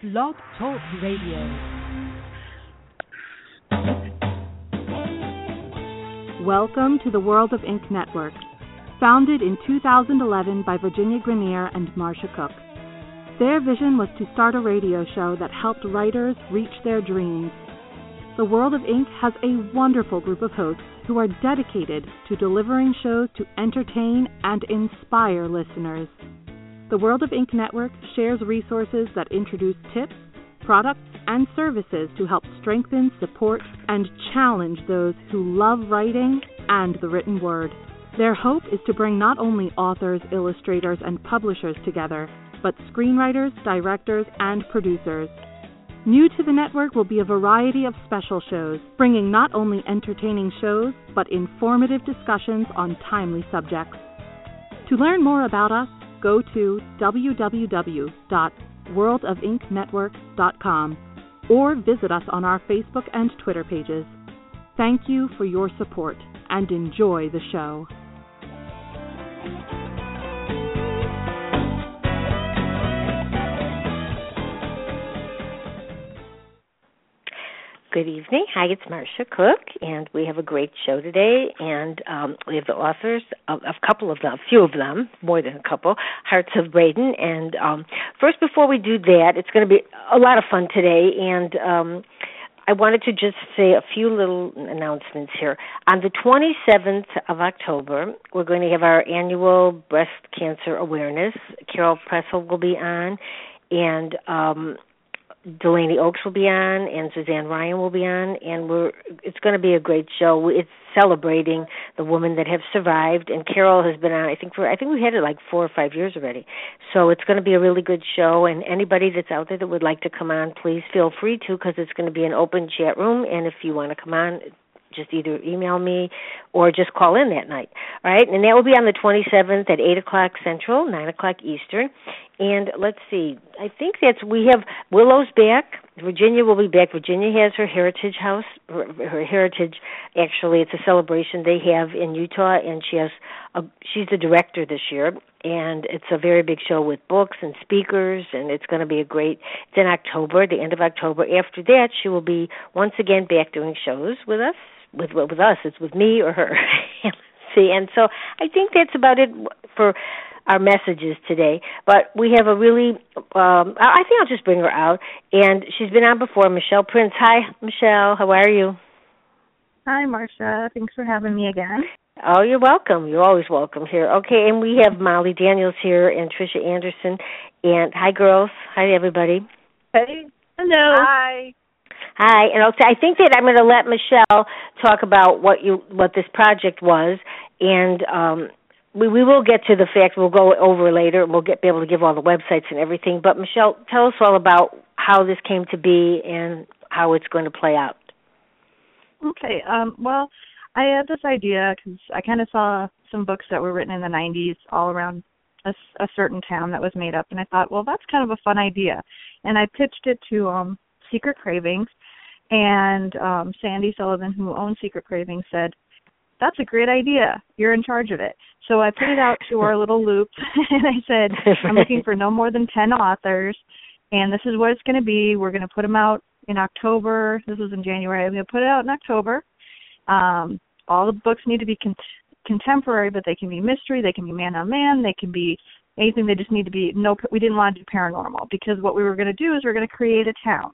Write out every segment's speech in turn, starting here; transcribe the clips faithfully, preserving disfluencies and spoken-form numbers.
Blog Talk Radio. Welcome to the World of Ink Network, founded in two thousand eleven by Virginia Grenier and Marcia Cook. Their vision was to start a radio show that helped writers reach their dreams. The World of Ink has a wonderful group of hosts who are dedicated to delivering shows to entertain and inspire listeners. The World of Ink Network shares resources that introduce tips, products, and services to help strengthen, support, and challenge those who love writing and the written word. Their hope is to bring not only authors, illustrators, and publishers together, but screenwriters, directors, and producers. New to the network will be a variety of special shows, bringing not only entertaining shows, but informative discussions on timely subjects. To learn more about us, go to w w w dot world of ink network dot com or visit us on our Facebook and Twitter pages. Thank you for your support and enjoy the show. Good evening. Hi, it's Marcia Cook, and we have a great show today. And um, we have the authors, of a couple of them, a few of them, more than a couple, Hearts of Braden. And um, first, before we do that, it's going to be a lot of fun today. And um, I wanted to just say a few little announcements here. On the twenty-seventh of October, we're going to have our annual breast cancer awareness. Carol Pressel will be on, and um Delaney Oaks will be on, and Suzanne Ryan will be on, and we're it's going to be a great show. It's celebrating the women that have survived, and Carol has been on, I think, for I think we had it like four or five years already. So it's going to be a really good show, and anybody that's out there that would like to come on, please feel free to, because it's going to be an open chat room, and if you want to come on, just either email me or just call in that night, all right? And that will be on the twenty-seventh at eight o'clock Central, nine o'clock Eastern. And let's see, I think that's, we have Willow's back. Virginia will be back. Virginia has her Heritage House, her, her Heritage, actually, it's a celebration they have in Utah, and she has, a, she's the director this year, and it's a very big show with books and speakers, and it's going to be a great, it's in October, the end of October. After that, she will be once again back doing shows with us. With with us, it's with me or her. See, and so I think that's about it for our messages today. But we have a really, um, I think I'll just bring her out. And she's been on before, Michelle Prince. Hi, Michelle. How are you? Hi, Marcia. Thanks for having me again. Oh, you're welcome. You're always welcome here. Okay, and we have Molly Daniels here and Tricia Anderson. And hi, girls. Hi, everybody. Hey. Hello. Hi. Hi, and I'll say, I think that I'm going to let Michelle talk about what you what this project was, and um, we we will get to the facts. We'll go over later, and we'll get be able to give all the websites and everything. But Michelle, tell us all about how this came to be and how it's going to play out. Okay. Um, well, I had this idea because I kind of saw some books that were written in the nineties all around a, a certain town that was made up, and I thought, well, that's kind of a fun idea, and I pitched it to um. Secret Cravings, and um, Sandy Sullivan, who owns Secret Cravings, said, that's a great idea. You're in charge of it. So I put it out to our little loop, and I said, I'm looking for no more than ten authors, and this is what it's going to be. We're going to put them out in October. This was in January. I'm going to put it out in October. Um, all the books need to be con- contemporary, but they can be mystery. They can be man-on-man. They can be anything. They just need to be, no, we didn't want to do paranormal, because what we were going to do is we're going to create a town.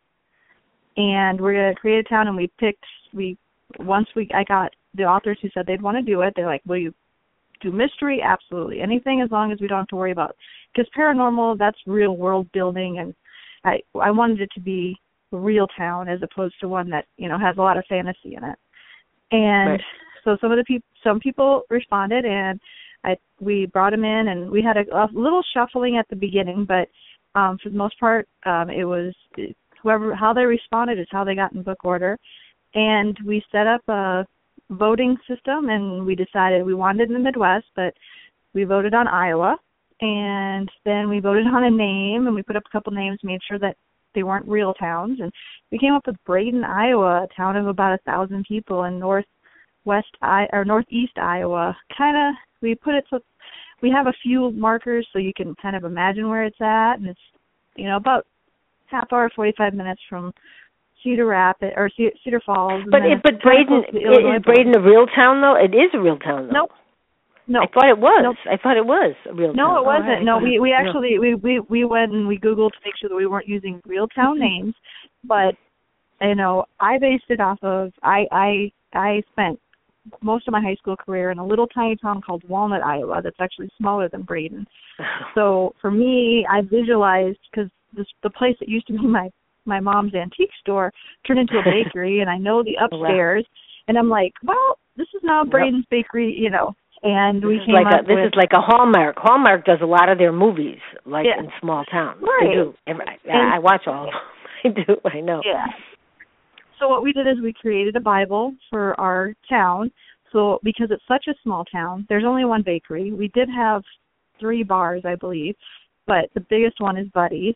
And we're going to create a town, and we picked, we once we I got the authors who said they'd want to do it, they're like, will you do mystery? Absolutely. Anything as long as we don't have to worry about. Because paranormal, that's real world building, and I I wanted it to be a real town as opposed to one that, you know, has a lot of fantasy in it. And right. So some of the people, some people responded, and I we brought them in, and we had a, a little shuffling at the beginning, but um, for the most part, um, it was... It, Whoever, how they responded is how they got in book order. And we set up a voting system, and we decided we wanted it in the Midwest, but we voted on Iowa. And then we voted on a name, and we put up a couple names, made sure that they weren't real towns. And we came up with Braden, Iowa, a town of about a thousand people in northwest or northeast Iowa. Kind of, we put it so we have a few markers so you can kind of imagine where it's at, and it's, you know, about half hour, forty-five minutes from Cedar Rapids or Cedar Falls. But it, but Braden is Braden a real town though? It is a real town though. Nope. No, I thought it was. Nope. I thought it was a real no, town. No, it wasn't. Right. No, we we actually no. we, we we went and we Googled to make sure that we weren't using real town names, but you know, I based it off of I I I spent most of my high school career in a little tiny town called Walnut, Iowa. That's actually smaller than Braden. So for me, I visualized because the place that used to be my my mom's antique store turned into a bakery, and I know the upstairs, and I'm like, well, this is now Braden's yep. Bakery, you know. And we this came is like up a, This with, is like a Hallmark. Hallmark does a lot of their movies, like yeah. in small towns. Right. They do. I, I watch all of them. I do. I know. Yeah. So what we did is we created a Bible for our town. So because it's such a small town, there's only one bakery. We did have three bars, I believe, but the biggest one is Buddy's.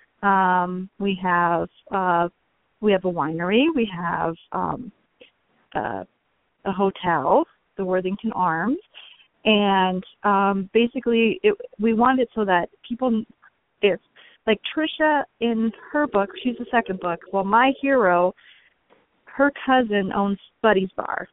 Um, we have uh, we have a winery. We have um, uh, a hotel, the Worthington Arms, and um, basically it, we wanted it so that people, if like Trisha in her book, she's the second book. Well, my hero, her cousin owns Buddy's Bar.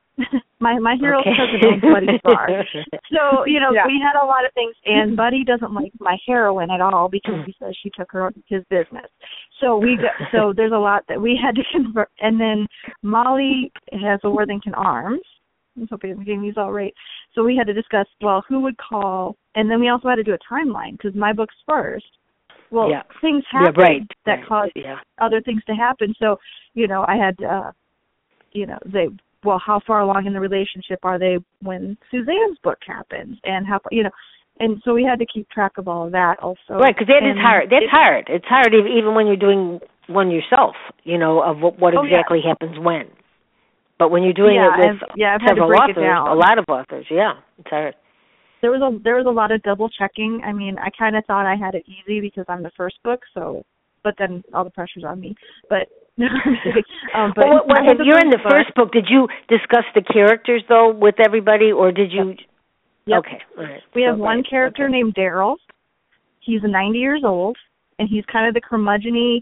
my my hero's okay. cousin owns Buddy's Bar. So, you know, yeah. we had a lot of things, and Buddy doesn't like my heroine at all because he says she took her his business. So we got, so there's a lot that we had to convert. And then Molly has a Worthington Arms. I'm hoping I'm getting these all right. So we had to discuss, well, who would call, and then we also had to do a timeline because my book's first. Well, yeah. things happen yeah, right. that right. cause yeah. other things to happen. So, you know, I had, uh, you know, they, well, how far along in the relationship are they when Suzanne's book happens, and how, you know, and so we had to keep track of all of that also. Right, because that and is hard. That's it, hard. It's hard even when you're doing one yourself, you know, of what, what oh, exactly yeah. happens when. But when you're doing yeah, it with I've, yeah, I've several had to break authors, it down. a lot of authors, yeah, it's hard. There was a there was a lot of double checking. I mean, I kind of thought I had it easy because I'm the first book, so, but then all the pressure's on me. But no, um, but well, well, if you're in the book, first book, did you discuss the characters though with everybody, or did you? Yep. Okay, all right. We have so, one right. character okay. named Daryl. He's ninety years old, and he's kind of the curmudgeon-y,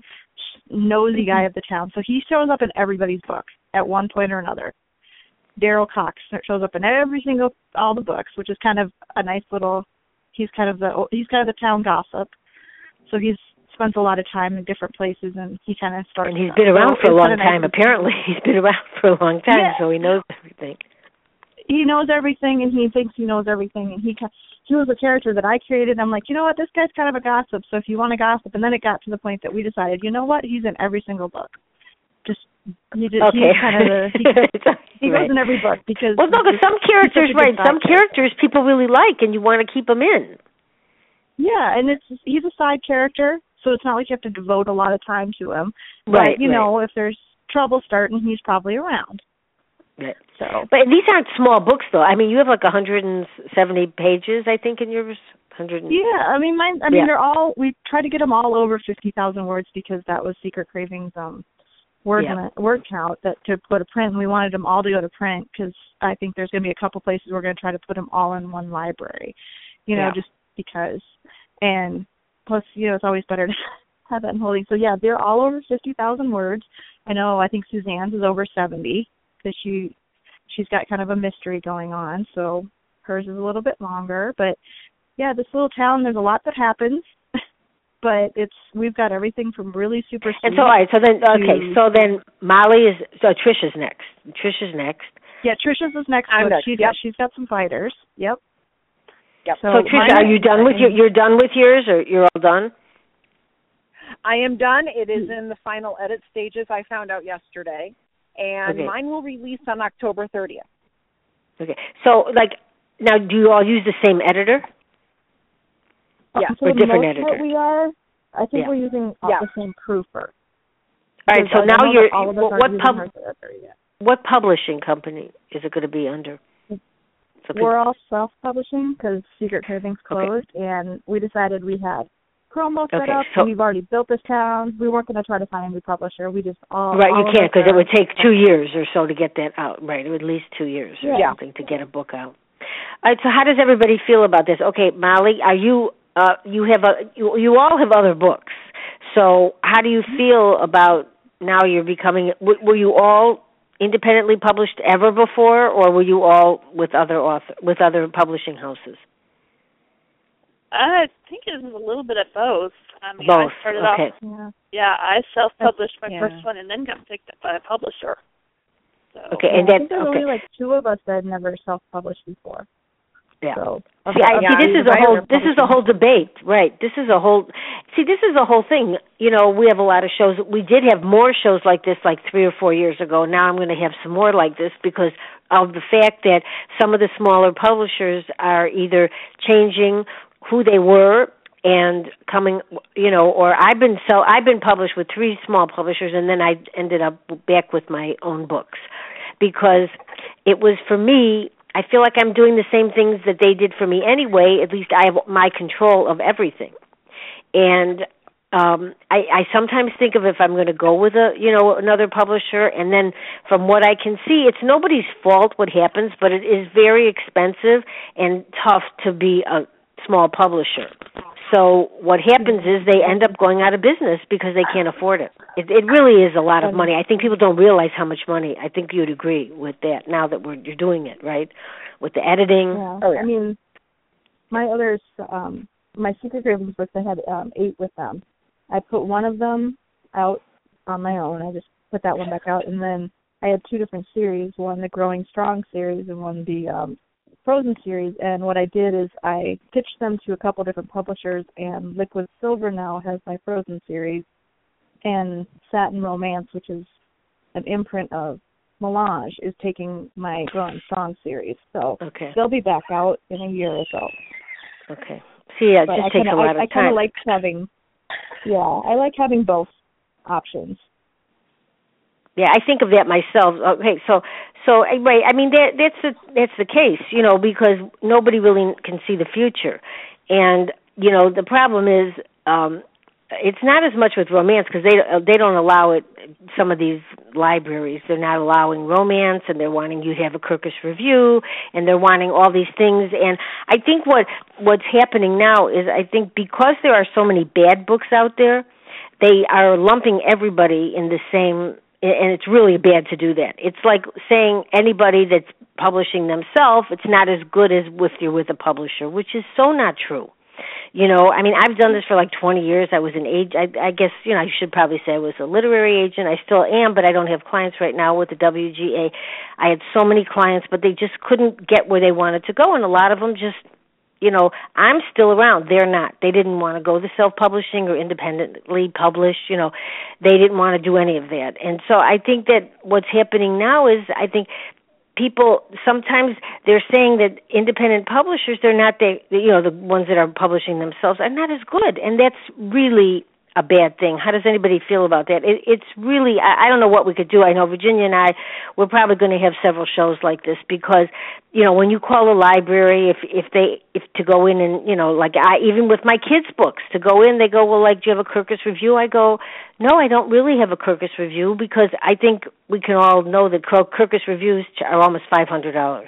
nosy guy of the town. So he shows up in everybody's book at one point or another. Daryl Cox shows up in every single all the books, which is kind of a nice little. He's kind of the he's kind of the town gossip. So he's spends a lot of time in different places, and he kind of starts. And he's been around so for a long time. Nice apparently, he's been around for a long time, yeah. so he knows everything. He knows everything, and he thinks he knows everything, and he he was a character that I created. I'm like, you know what, this guy's kind of a gossip. So if you want to gossip, and then it got to the point that we decided, you know what, he's in every single book. Just he just okay. he's kind of the he, he right. goes in every book because well, no, because some characters, right? Some characters people really like, and you want to keep them in. Yeah, and it's he's a side character, so it's not like you have to devote a lot of time to him. Right. But, you right. know, if there's trouble starting, he's probably around. Right. So, but these aren't small books, though. I mean, you have like one hundred seventy pages, I think, in yours. one hundred Yeah, I mean, mine. I mean, yeah. they're all. We tried to get them all over fifty thousand words because that was Secret Cravings' um word yeah. limit, word count that to put a print. And we wanted them all to go to print because I think there's going to be a couple places we're going to try to put them all in one library. You know, yeah. just because. And plus, you know, it's always better to have that in holding. So yeah, they're all over fifty thousand words. I know. I think Suzanne's is over seventy because she. She's got kind of a mystery going on, so hers is a little bit longer. But, yeah, this little town, there's a lot that happens, but it's we've got everything from really super sweet. And so, all right, so then, okay, to, so then Molly is, so Trisha's next. Trisha's next. Yeah, Trisha's is next. I'm next. She's Yep. got, she's got some fighters. Yep. Yep. So, so Trisha, are you done with your, you're done with yours, or you're all done? I am done. It is in the final edit stages, I found out yesterday. And okay. mine will release on October thirtieth. Okay. So, like, now, do you all use the same editor? Yeah. For or different most editor? Part we are. I think yeah. we're using yeah. the same proofer. All right, so now you're, what, what, pub, yet. what publishing company is it going to be under? So we're all self-publishing because Secret Cravings closed, okay. and we decided we had Chromebook set okay, up. so We've already built this town. We weren't going to try to find a new publisher. We just all right. all You can't because are, it would take two years or so to get that out. Right, it would at least two years or yeah. something to get a book out. All right. So how does everybody feel about this? Okay, Molly, are you? Uh, you have a. You, you all have other books. So how do you feel about now you're becoming, were you all independently published ever before, or were you all with other author, with other publishing houses? I think it was a little bit of both. I mean, both. I started okay. off, yeah, yeah I self-published my yeah. first one and then got picked up by a publisher. So. Okay, yeah, and I that, think there's okay. only like two of us that had never self-published before. Yeah. So, see, I, see, this is a whole this is a whole debate, right? This is a whole. See, this is a whole thing. You know, we have a lot of shows. We did have more shows like this, like three or four years ago. Now I'm going to have some more like this because of the fact that some of the smaller publishers are either changing who they were and coming, you know, or I've been so I've been published with three small publishers, and then I ended up back with my own books because it was for me. I feel like I'm doing the same things that they did for me anyway. At least I have my control of everything. And um, I, I sometimes think of if I'm going to go with a, you know, another publisher, and then from what I can see, it's nobody's fault what happens, but it is very expensive and tough to be a small publisher. So what happens is they end up going out of business because they can't afford it. It, it really is a lot of money. I think people don't realize how much money. I think you'd agree with that now that we're you're doing it, right? With the editing. Yeah. Oh, yeah. I mean, my others, um, my Secret Cravings books, I had um, eight with them. I put one of them out on my own. I just put that one back out, and then I had two different series, one the Growing Strong series and one the um, Frozen series, and what I did is I pitched them to a couple different publishers, and Liquid Silver now has my Frozen series, and Satin Romance, which is an imprint of Melange, is taking my Growing Strong series. So okay. they'll be back out in a year or so. Okay. See, yeah, it but just I takes kinda, a lot I, of I kind time. of like having, yeah, I like having both options. Yeah, I think of that myself. Okay, so so right, I mean that that's the that's the case, you know, because nobody really can see the future, and you know the problem is um, it's not as much with romance because they they don't allow it. Some of these libraries they're not allowing romance, and they're wanting you to have a Kirkus review, and they're wanting all these things. And I think what what's happening now is I think because there are so many bad books out there, they are lumping everybody in the same. And it's really bad to do that. It's like saying anybody that's publishing themselves, it's not as good as if you're with a publisher, which is so not true. You know, I mean, I've done this for like twenty years. I was an agent. I, I guess, you know, I should probably say I was a literary agent. I still am, but I don't have clients right now with the W G A. I had so many clients, but they just couldn't get where they wanted to go, and a lot of them just, you know, I'm still around. They're not. They didn't want to go the self-publishing or independently publish. You know, they didn't want to do any of that. And so I think that what's happening now is I think people sometimes they're saying that independent publishers, they're not the, you know, the ones that are publishing themselves are not as good. And that's really a bad thing. How does anybody feel about that? It, it's really, I, I don't know what we could do. I know Virginia and I, we're probably going to have several shows like this because, you know, when you call a library, if if they, if to go in and, you know, like I, even with my kids' books, to go in, they go, well, like, do you have a Kirkus review? I go, no, I don't really have a Kirkus review because I think we can all know that Kirkus reviews are almost five hundred dollars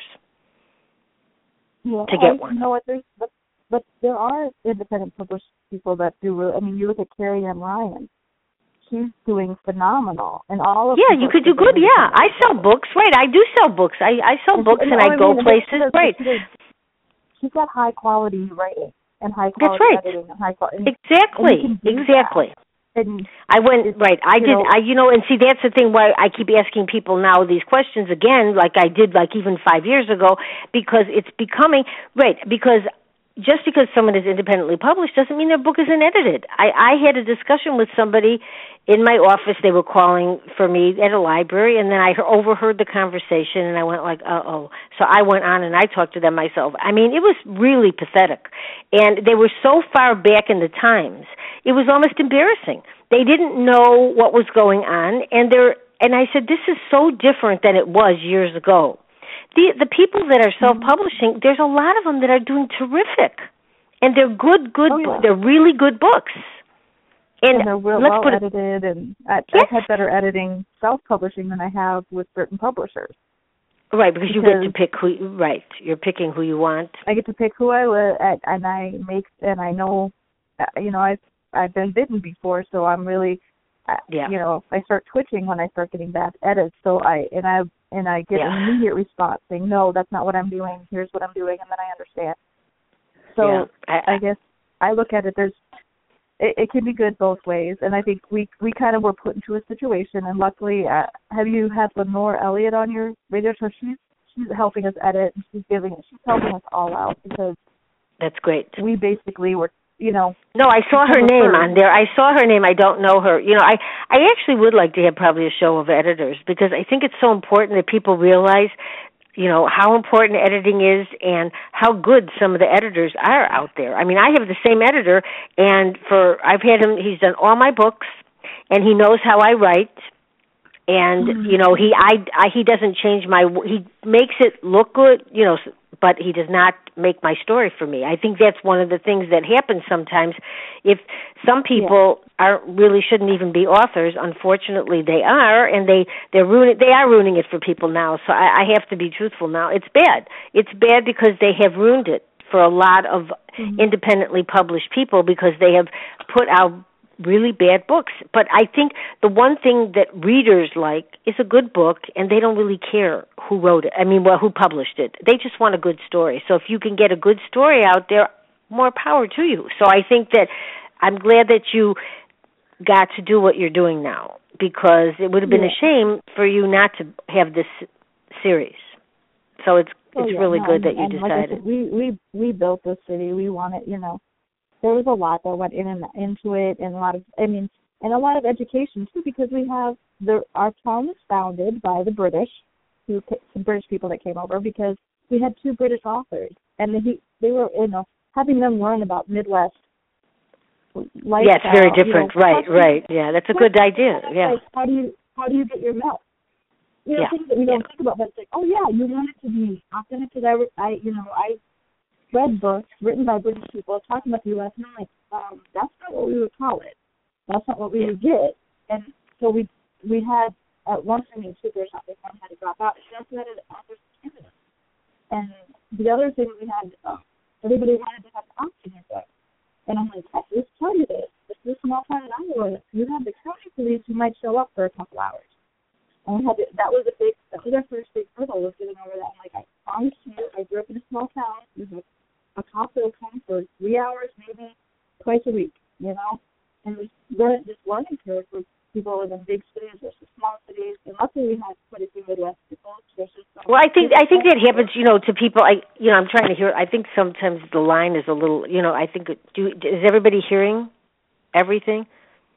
yeah, to get I, one. You know what, there's, but, but there are independent published people that do really, I mean, you look at Carrie Ann Ryan. She's doing phenomenal, and all of yeah, you could do good. Yeah, I sell books. Right, I do sell books. I I sell and books she, and, and I go I mean, places. Right. She's got high quality writing and high quality That's right. editing and high quality. Exactly. Exactly. And I went right. I did. know, I you know, and see that's the thing why I keep asking people now these questions again, like I did like even five years ago, because it's becoming right. Because just because someone is independently published doesn't mean their book isn't edited. I, I had a discussion with somebody in my office. They were calling for me at a library, and then I overheard the conversation, and I went like, uh-oh. So I went on, and I talked to them myself. I mean, it was really pathetic. And they were so far back in the times, it was almost embarrassing. They didn't know what was going on, and they're, and I said, this is so different than it was years ago. The the people that are self-publishing, there's a lot of them that are doing terrific, and they're good, good. Oh, yeah. They're really good books, and, and they're real let's well put it, edited. And I, yes. I've had better editing self-publishing than I have with certain publishers. Right, because, because you get to pick who. Right, you're picking who you want. I get to pick who I would, and I make, and I know, you know, I I've been bitten before, so I'm really, yeah. you know, I start twitching when I start getting bad edits. So I and I and I get yeah. an immediate response saying, no, that's not what I'm doing. Here's what I'm doing, and then I understand. So yeah. I, I guess I look at it. There's it, it can be good both ways, and I think we we kind of were put into a situation, and luckily, uh, have you had Lenore Elliott on your radio show? She's she's helping us edit, and she's giving she's helping us all out because that's great. We basically were, you know. No, I saw her name on there. I saw her name. I don't know her. You know, I I actually would like to have probably a show of editors because I think it's so important that people realize, you know, how important editing is and how good some of the editors are out there. I mean, I have the same editor, and for I've had him. He's done all my books, and he knows how I write. And mm-hmm. you know, he I, I he doesn't change my. He makes it look good, you know, but he does not make my story for me. I think that's one of the things that happens sometimes. If some people yeah. aren't really shouldn't even be authors, unfortunately they are, and they they're ruining they are ruining it for people now. So I, I have to be truthful now. It's bad. It's bad because they have ruined it for a lot of mm-hmm. independently published people because they have put out really bad books. But I think the one thing that readers like is a good book, and they don't really care who wrote it. I mean, well, who published it. They just want a good story. So if you can get a good story out there, more power to you. So I think that I'm glad that you got to do what you're doing now, because it would have been yeah. a shame for you not to have this series. So it's oh, it's yeah, really no, good that and, you and decided. Like I said, we we we built this city. We wanted, you know. There was a lot that went in and into it, and a lot of, I mean, and a lot of education too, because we have the our town was founded by the British, who the British people that came over, because we had two British authors, and they they were, you know, having them learn about Midwest lifestyle. Yeah, it's very different, you know, right? Right. Yeah, that's a good idea. Yeah. Like, how do you how do you get your milk? You know, yeah. things that we don't yeah. think about, but it's like, oh yeah, you want it to be authentic. Because I, I, you know, I. read books written by British people talking about the U S, and I'm like, um, that's not what we would call it. That's not what we yeah. would get. And so we we had, at one time, in super or something, one had to drop out. She also had an author's certificate. And the other thing we had, uh, everybody wanted to have an auction in book. And I'm like, I just tell you this. This is a small town in Iowa. You have the county police who might show up for a couple hours. And we had to, that was a big, that was our first big hurdle, was getting over that. I'm like, I promise you, I grew up in a small town. Mm-hmm. A cop will come for three hours, maybe twice a week, you know? And we learned this learning curve for people in big cities versus small cities. And luckily we had quite a few Midwest people. Well, I think I think that happens, you know, to people. I, you know, I'm trying to hear. I think sometimes the line is a little, you know. I think do is everybody hearing everything?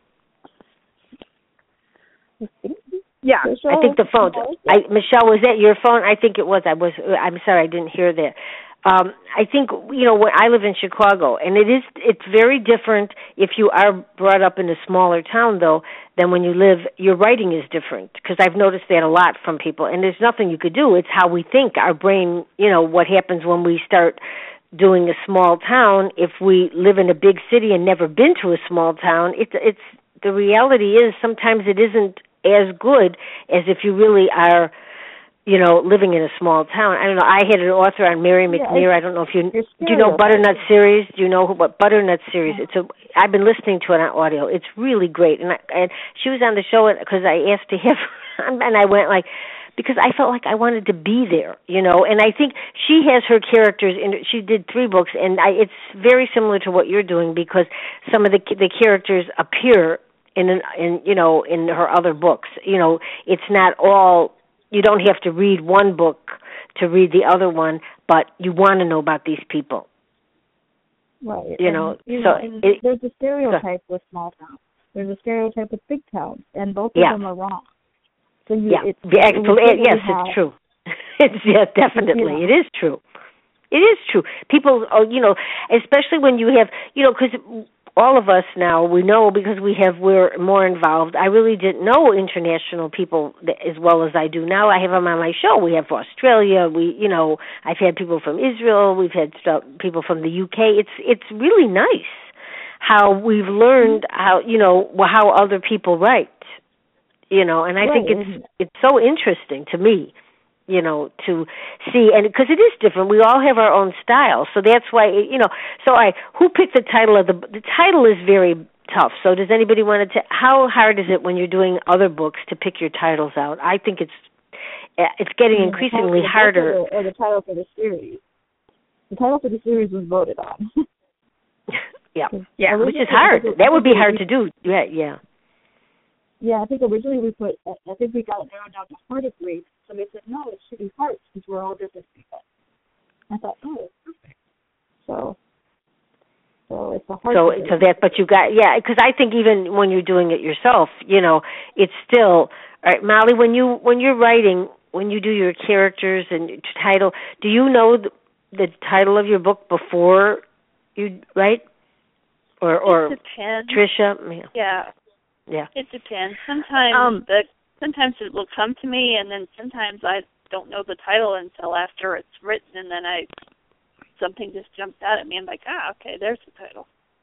Yeah, I think the phone. I, Michelle, was that your phone? I think it was. I was. I'm sorry, I didn't hear that. Um, I think, you know, when I live in Chicago, and it is, it's very different if you are brought up in a smaller town, though, than when you live, your writing is different, because I've noticed that a lot from people, and there's nothing you could do. It's how we think, our brain, you know, what happens when we start doing a small town. If we live in a big city and never been to a small town, it's, it's, the reality is sometimes it isn't as good as if you really are, you know, living in a small town. I don't know. I had an author on Mary McNear. Yeah, I don't know if you do you know Butternut series. Do you know what Butternut series? It's a. I've been listening to it on audio. It's really great. And I, and she was on the show because I asked to have, and I went like, because I felt like I wanted to be there, you know. And I think she has her characters in. She did three books, and I, it's very similar to what you're doing, because some of the the characters appear in an, in you know in her other books. You know, it's not all. You don't have to read one book to read the other one, but you want to know about these people. Right. You and, know, you so know, and it, there's a stereotype so, with small towns. There's a stereotype with big towns, and both of yeah. them are wrong. So you, yeah. it's, the actual, it, yes, have, it's true. It's yeah, definitely, you know. It is true. It is true. People, oh, you know, especially when you have, you know, because all of us now, we know because we have, we're more involved. I really didn't know international people as well as I do now. I have them on my show. We have Australia. We, you know, I've had people from Israel. We've had people from the U K. It's it's really nice how we've learned how, you know, how other people write, you know, and I right. think it's it's so interesting to me, you know, to see, and because it is different. We all have our own style, so that's why, you know. So I, who picked the title of the? The title is very tough. So does anybody want to, how hard is it when you're doing other books to pick your titles out? I think it's it's getting I mean, increasingly the harder. Or the, or the title for the series. The title for the series was voted on. yeah, yeah, which is hard. That would be hard to do. Yeah, yeah. Yeah, I think originally we put, I think we got it narrowed down to Hearted Grief. Somebody said, no, it should be Hearts because we're all different people. I thought, oh, that's perfect. So, so it's a hard. So, so that, but you got, yeah, because I think even when you're doing it yourself, you know, it's still, all right, Molly, when you, when you're writing, when you do your characters and your title, do you know the, the title of your book before you write? Or, or it depends. Tricia? Yeah. Yeah. Yeah. It depends. Sometimes um, the sometimes it will come to me, and then sometimes I don't know the title until after it's written, and then I something just jumps out at me. I'm like, ah, okay, there's the title.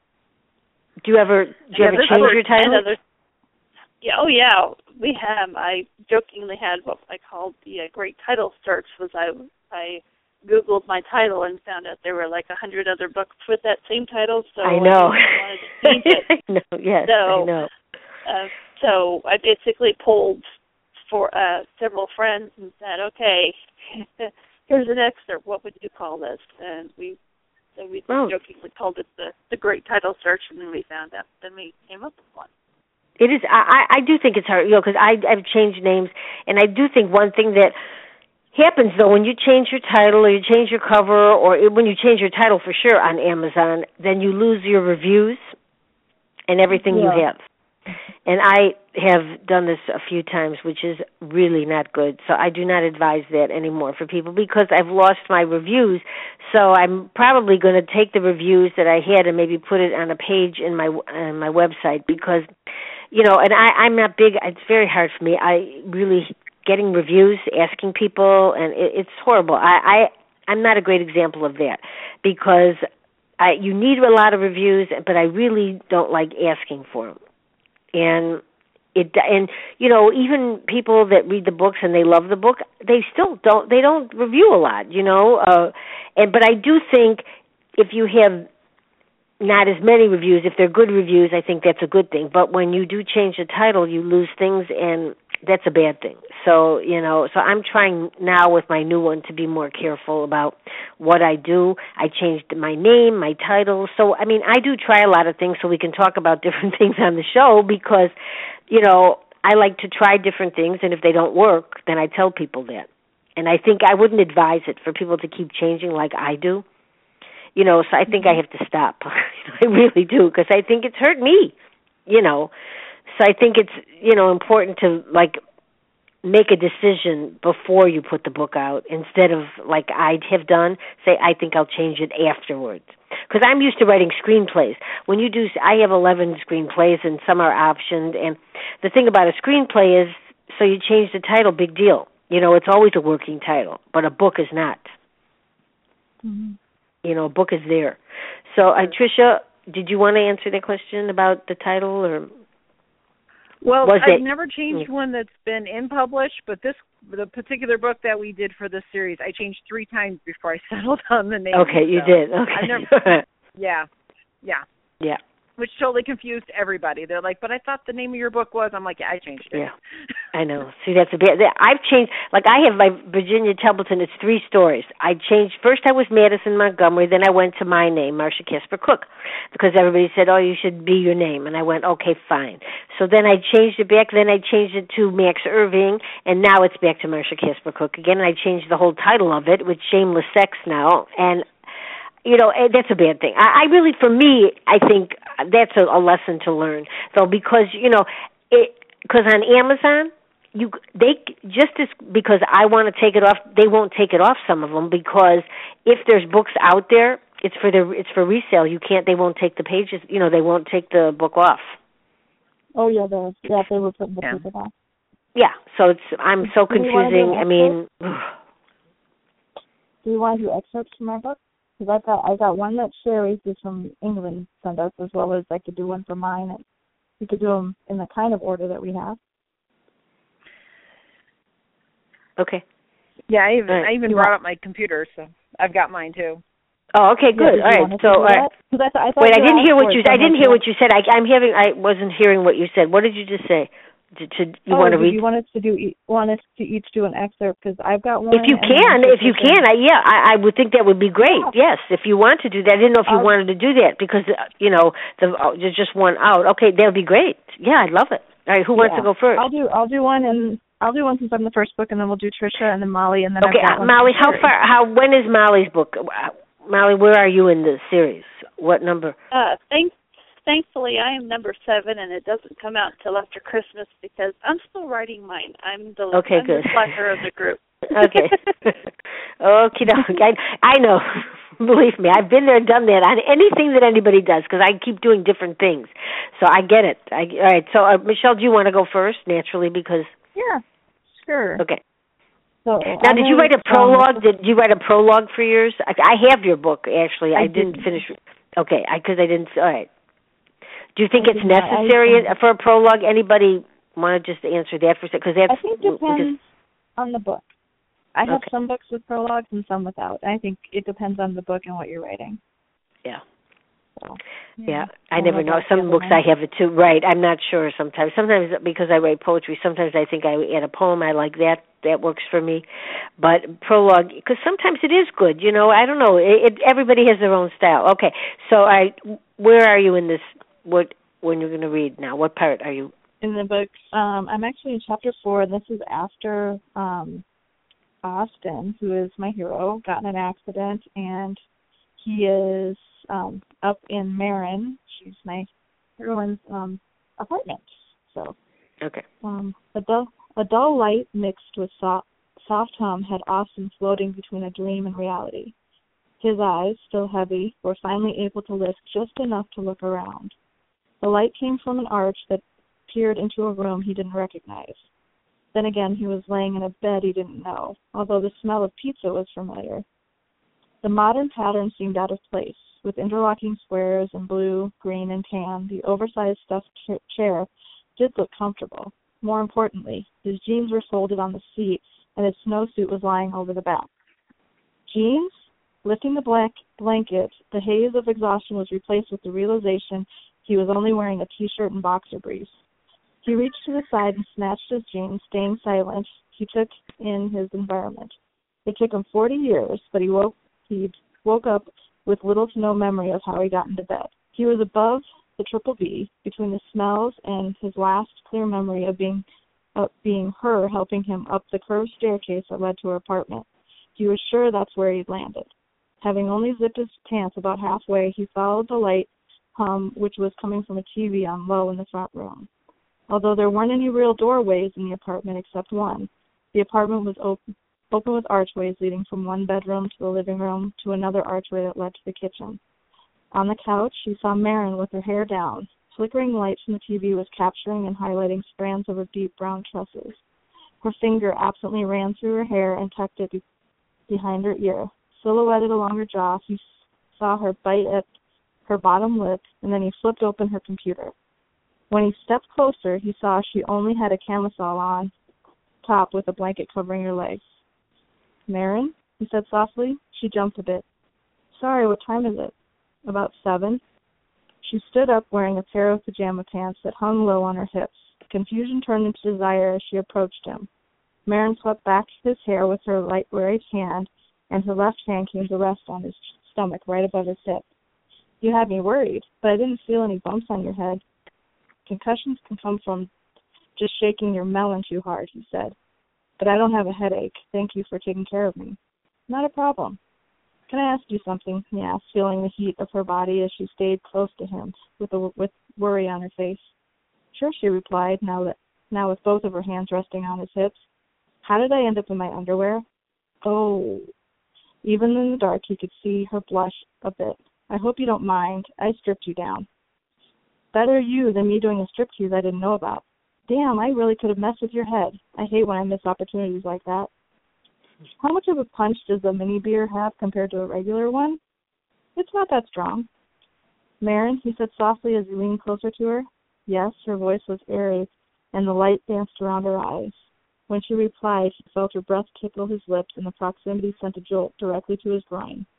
Do you ever do you yeah, ever change your title? Other, yeah. Oh yeah, we have. I jokingly had what I called the uh, great title search. Was I I Googled my title and found out there were like a hundred other books with that same title. So I know. I wanted to change it. I know. Yes, so, I know. Uh, so I basically polled for uh, several friends and said, okay, here's an excerpt. What would you call this? And we so we oh. jokingly called it the, the Great Title Search, and then we found out. Then we came up with one. It is. I, I do think it's hard, you know, because I, I've changed names, and I do think one thing that happens, though, when you change your title or you change your cover or when you change your title for sure on Amazon, then you lose your reviews and everything yeah. you have. And I have done this a few times, which is really not good. So I do not advise that anymore for people because I've lost my reviews. So I'm probably going to take the reviews that I had and maybe put it on a page in my on my website because, you know, and I, I'm not big. It's very hard for me. I really getting reviews, asking people, and it, it's horrible. I, I I'm not a great example of that because I you need a lot of reviews, but I really don't like asking for them. And it and you know even people that read the books and they love the book, they still don't they don't review a lot, you know. Uh, and but I do think if you have not as many reviews, if they're good reviews, I think that's a good thing. But when you do change the title, you lose things, and that's a bad thing. So you know, so I'm trying now with my new one to be more careful about what I do. I changed my name, my title. So I mean, I do try a lot of things so we can talk about different things on the show because, you know, I like to try different things, and if they don't work, then I tell people that. And I think I wouldn't advise it for people to keep changing like I do. You know, so I think I have to stop. I really do because I think it's hurt me, you know. So I think it's, you know, important to, like, make a decision before you put the book out instead of, like I'd have done, say, I think I'll change it afterwards. Because I'm used to writing screenplays. When you do, I have eleven screenplays and some are optioned. And the thing about a screenplay is, so you change the title, big deal. You know, it's always a working title, but a book is not. Mm-hmm. You know, a book is there. So, uh, Tricia, did you want to answer that question about the title, or well, was I've it, never changed one that's been in published, but this the particular book that we did for this series, I changed three times before I settled on the name. Okay, you so did. Okay. I've never, yeah, yeah, yeah. Which totally confused everybody. They're like, "But I thought the name of your book was." I'm like, "Yeah, I changed it." Yeah, I know. See, that's a bit. I've changed. Like I have my Virginia Templeton. It's three stories. I changed. First, I was Madison Montgomery. Then I went to my name, Marcia Casper Cook, because everybody said, "Oh, you should be your name," and I went, "Okay, fine." So then I changed it back. Then I changed it to Max Irving, and now it's back to Marcia Casper Cook again. And I changed the whole title of it with Shameless Sex now, and. You know, that's a bad thing. I, I really, for me, I think that's a, a lesson to learn, though, because, you know, it because on Amazon, you they just as because I want to take it off, they won't take it off, some of them, because if there's books out there, it's for the it's for resale. You can't, they won't take the pages, you know, they won't take the book off. Oh yeah, the yeah they were putting the yeah. paper off. Yeah, so it's I'm so confusing. I mean, do you want to do excerpts from our book? Because I got I got one that Sherry, who's from England, sent us, as well as I could do one for mine, and we could do them in the kind of order that we have. Okay. Yeah, I even right. I even you brought want? up my computer, so I've got mine too. Oh, okay, good. Yeah, all right. So, all right. I th- I wait, I didn't hear what you. I didn't hear what you said. I, I'm having. I wasn't hearing what you said. What did you just say? To, to, you oh, want to read? You want us to do? Want us to each do an excerpt because I've got one. If you can, if you can, I, yeah, I, I would think that would be great. Yeah. Yes, if you want to do that. I didn't know if you I'll, wanted to do that because uh, you know the, uh, there's just one out. Okay, that would be great. Yeah, I'd love it. All right, who wants yeah. to go first? I'll do. I'll do one, and I'll do one since I'm the first book, and then we'll do Tricia, and then Molly, and then okay, I've got uh, Molly. How far? How? When is Molly's book? Molly, where are you in the series? What number? Uh, thanks. Thankfully, I am number seven, and it doesn't come out until after Christmas because I'm still writing mine. I'm the, okay, I'm good. the slacker of the group. Okay. Okay, I, I know. Believe me, I've been there, done that on anything that anybody does because I keep doing different things. So I get it. I, all right. So, uh, Michelle, do you want to go first, naturally, because... Yeah, sure. Okay. So now, did you write a prologue? Did you write a prologue for yours? I, I have your book, actually. I, I didn't, didn't finish... Okay, because I, I didn't... All right. Do you think I it's necessary I, for a prologue? Anybody want to just answer that for a second? Because that's... I think it depends just, on the book. I have okay. some books with prologues and some without. I think it depends on the book and what you're writing. Yeah. So, yeah. yeah, I, I never know. Some books I have it too. Right, I'm not sure sometimes. Sometimes because I write poetry, sometimes I think I add a poem I like that. That works for me. But prologue, because sometimes it is good, you know. I don't know. It, it, everybody has their own style. Okay, so I, where are you in this, what when you're going to read now? What part are you? In the book, um, I'm actually in chapter four, and this is after... Um, Austin, who is my hero, got in an accident, and he is um, up in Marin. She's my heroine's um, apartment. So, okay. Um, a dull, a dull light mixed with soft, soft hum had Austin floating between a dream and reality. His eyes, still heavy, were finally able to lift just enough to look around. The light came from an arch that peered into a room he didn't recognize. Then again, he was laying in a bed he didn't know, although the smell of pizza was familiar. The modern pattern seemed out of place. With interlocking squares in blue, green, and tan, the oversized stuffed chair did look comfortable. More importantly, his jeans were folded on the seat, and his snowsuit was lying over the back. Jeans? Lifting the black blanket, the haze of exhaustion was replaced with the realization he was only wearing a T-shirt and boxer briefs. He reached to the side and snatched his jeans, staying silent. He took in his environment. It took him forty years, but he woke he woke up with little to no memory of how he got into bed. He was above the triple B, between the smells and his last clear memory of being uh, being her helping him up the curved staircase that led to her apartment. He was sure that's where he'd landed. Having only zipped his pants about halfway, he followed the light hum, which was coming from a T V on low in the front room. Although there weren't any real doorways in the apartment except one, the apartment was open, open with archways leading from one bedroom to the living room to another archway that led to the kitchen. On the couch, he saw Marin with her hair down. Flickering light from the T V was capturing and highlighting strands of her deep brown tresses. Her finger absently ran through her hair and tucked it be- behind her ear. Silhouetted along her jaw, he saw her bite at her bottom lip, and then he flipped open her computer. When he stepped closer, he saw she only had a camisole on top with a blanket covering her legs. Marin, he said softly. She jumped a bit. Sorry, what time is it? About seven. She stood up wearing a pair of pajama pants that hung low on her hips. Confusion turned into desire as she approached him. Marin swept back his hair with her light right hand, and her left hand came to rest on his stomach right above his hip. You had me worried, but I didn't feel any bumps on your head. Concussions can come from just shaking your melon too hard, he said. But I don't have a headache. Thank you for taking care of me. Not a problem. Can I ask you something? He asked, feeling the heat of her body as she stayed close to him, with a, with worry on her face. Sure, she replied, now that now with both of her hands resting on his hips. How did I end up in my underwear? Oh. Even in the dark, he could see her blush a bit. I hope you don't mind. I stripped you down. Better you than me doing a striptease I didn't know about. Damn, I really could have messed with your head. I hate when I miss opportunities like that. How much of a punch does a mini beer have compared to a regular one? It's not that strong. Marin, he said softly as he leaned closer to her. Yes, her voice was airy, and the light danced around her eyes. When she replied, he felt her breath tickle his lips, and the proximity sent a jolt directly to his groin.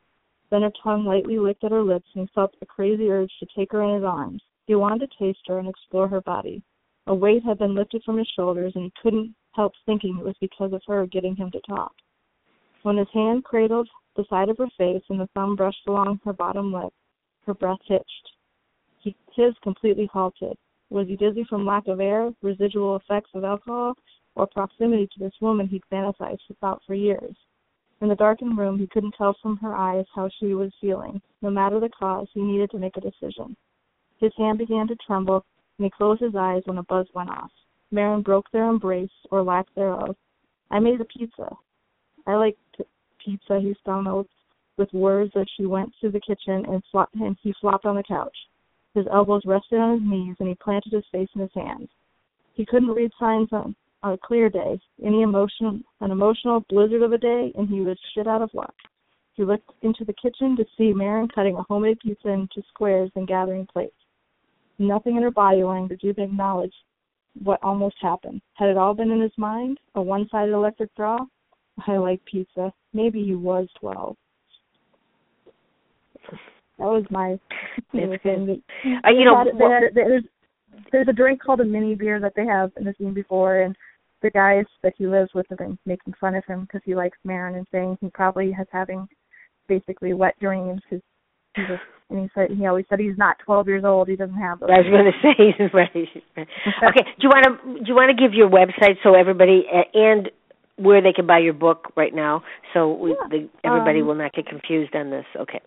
Then her tongue lightly licked at her lips, and he felt a crazy urge to take her in his arms. He wanted to taste her and explore her body. A weight had been lifted from his shoulders, and he couldn't help thinking it was because of her getting him to talk. When his hand cradled the side of her face and the thumb brushed along her bottom lip, her breath hitched. He, his completely halted. Was he dizzy from lack of air, residual effects of alcohol, or proximity to this woman he'd fantasized about for years? In the darkened room, he couldn't tell from her eyes how she was feeling. No matter the cause, he needed to make a decision. His hand began to tremble, and he closed his eyes when a buzz went off. Maren broke their embrace, or lack thereof. I made a pizza. I like pizza, he stumbled with words as she went to the kitchen, and, flop- and he flopped on the couch. His elbows rested on his knees, and he planted his face in his hands. He couldn't read signs on, on a clear day, any emotion, an emotional blizzard of a day, and he was shit out of luck. He looked into the kitchen to see Maren cutting a homemade pizza into squares and gathering plates. Nothing in her body language even acknowledged what almost happened. Had it all been in his mind? A one-sided electric draw? I like pizza. Maybe he was twelve. That was my favorite thing. Uh, you know, had, they had, there's, there's a drink called a mini beer that they have in the scene before, and the guys that he lives with have been making fun of him because he likes Maren and saying he probably has having basically wet dreams because he's a, and he said he always said he's not twelve years old. He doesn't have those. I was going to say, right. Okay, do you want to do you want to give your website so everybody uh, and where they can buy your book right now, so we, yeah. the, everybody um, will not get confused on this? Okay.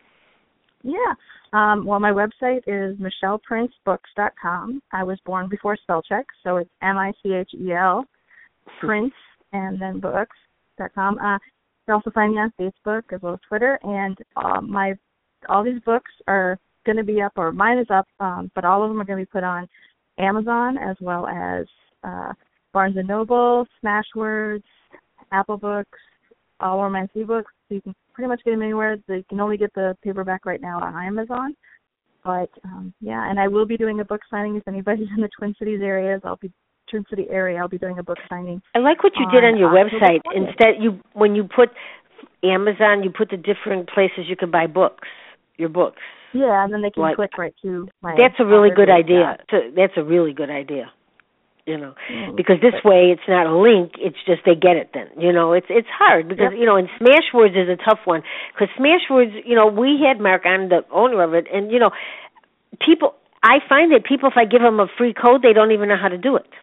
Yeah. Um, well, my website is michelle prince books dot com. I was born before spell check, so it's M I C H E L, Prince, and then books dot com. Uh, you can also find me on Facebook as well as Twitter, and uh, my all these books are going to be up, or mine is up, um, but all of them are going to be put on Amazon as well as uh, Barnes and Noble, Smashwords, Apple Books, all romance ebooks. So you can pretty much get them anywhere. You can only get the paperback right now on Amazon. But, um, yeah, and I will be doing a book signing. If anybody's in the Twin Cities areas, I'll be Twin City area, I'll be doing a book signing. I like what you on, did on your website. twentieth. Instead, you when you put Amazon, you put the different places you can buy books, your books. Yeah, and then they can like, click right to my... That's a really good idea. Yeah. That's a really good idea. You know, because this way it's not a link, it's just they get it then. You know, it's it's hard because, yep. you know, and Smashwords is a tough one because Smashwords, you know, we had Mark on, the owner of it, and, you know, people, I find that people, if I give them a free code, they don't even know how to do it.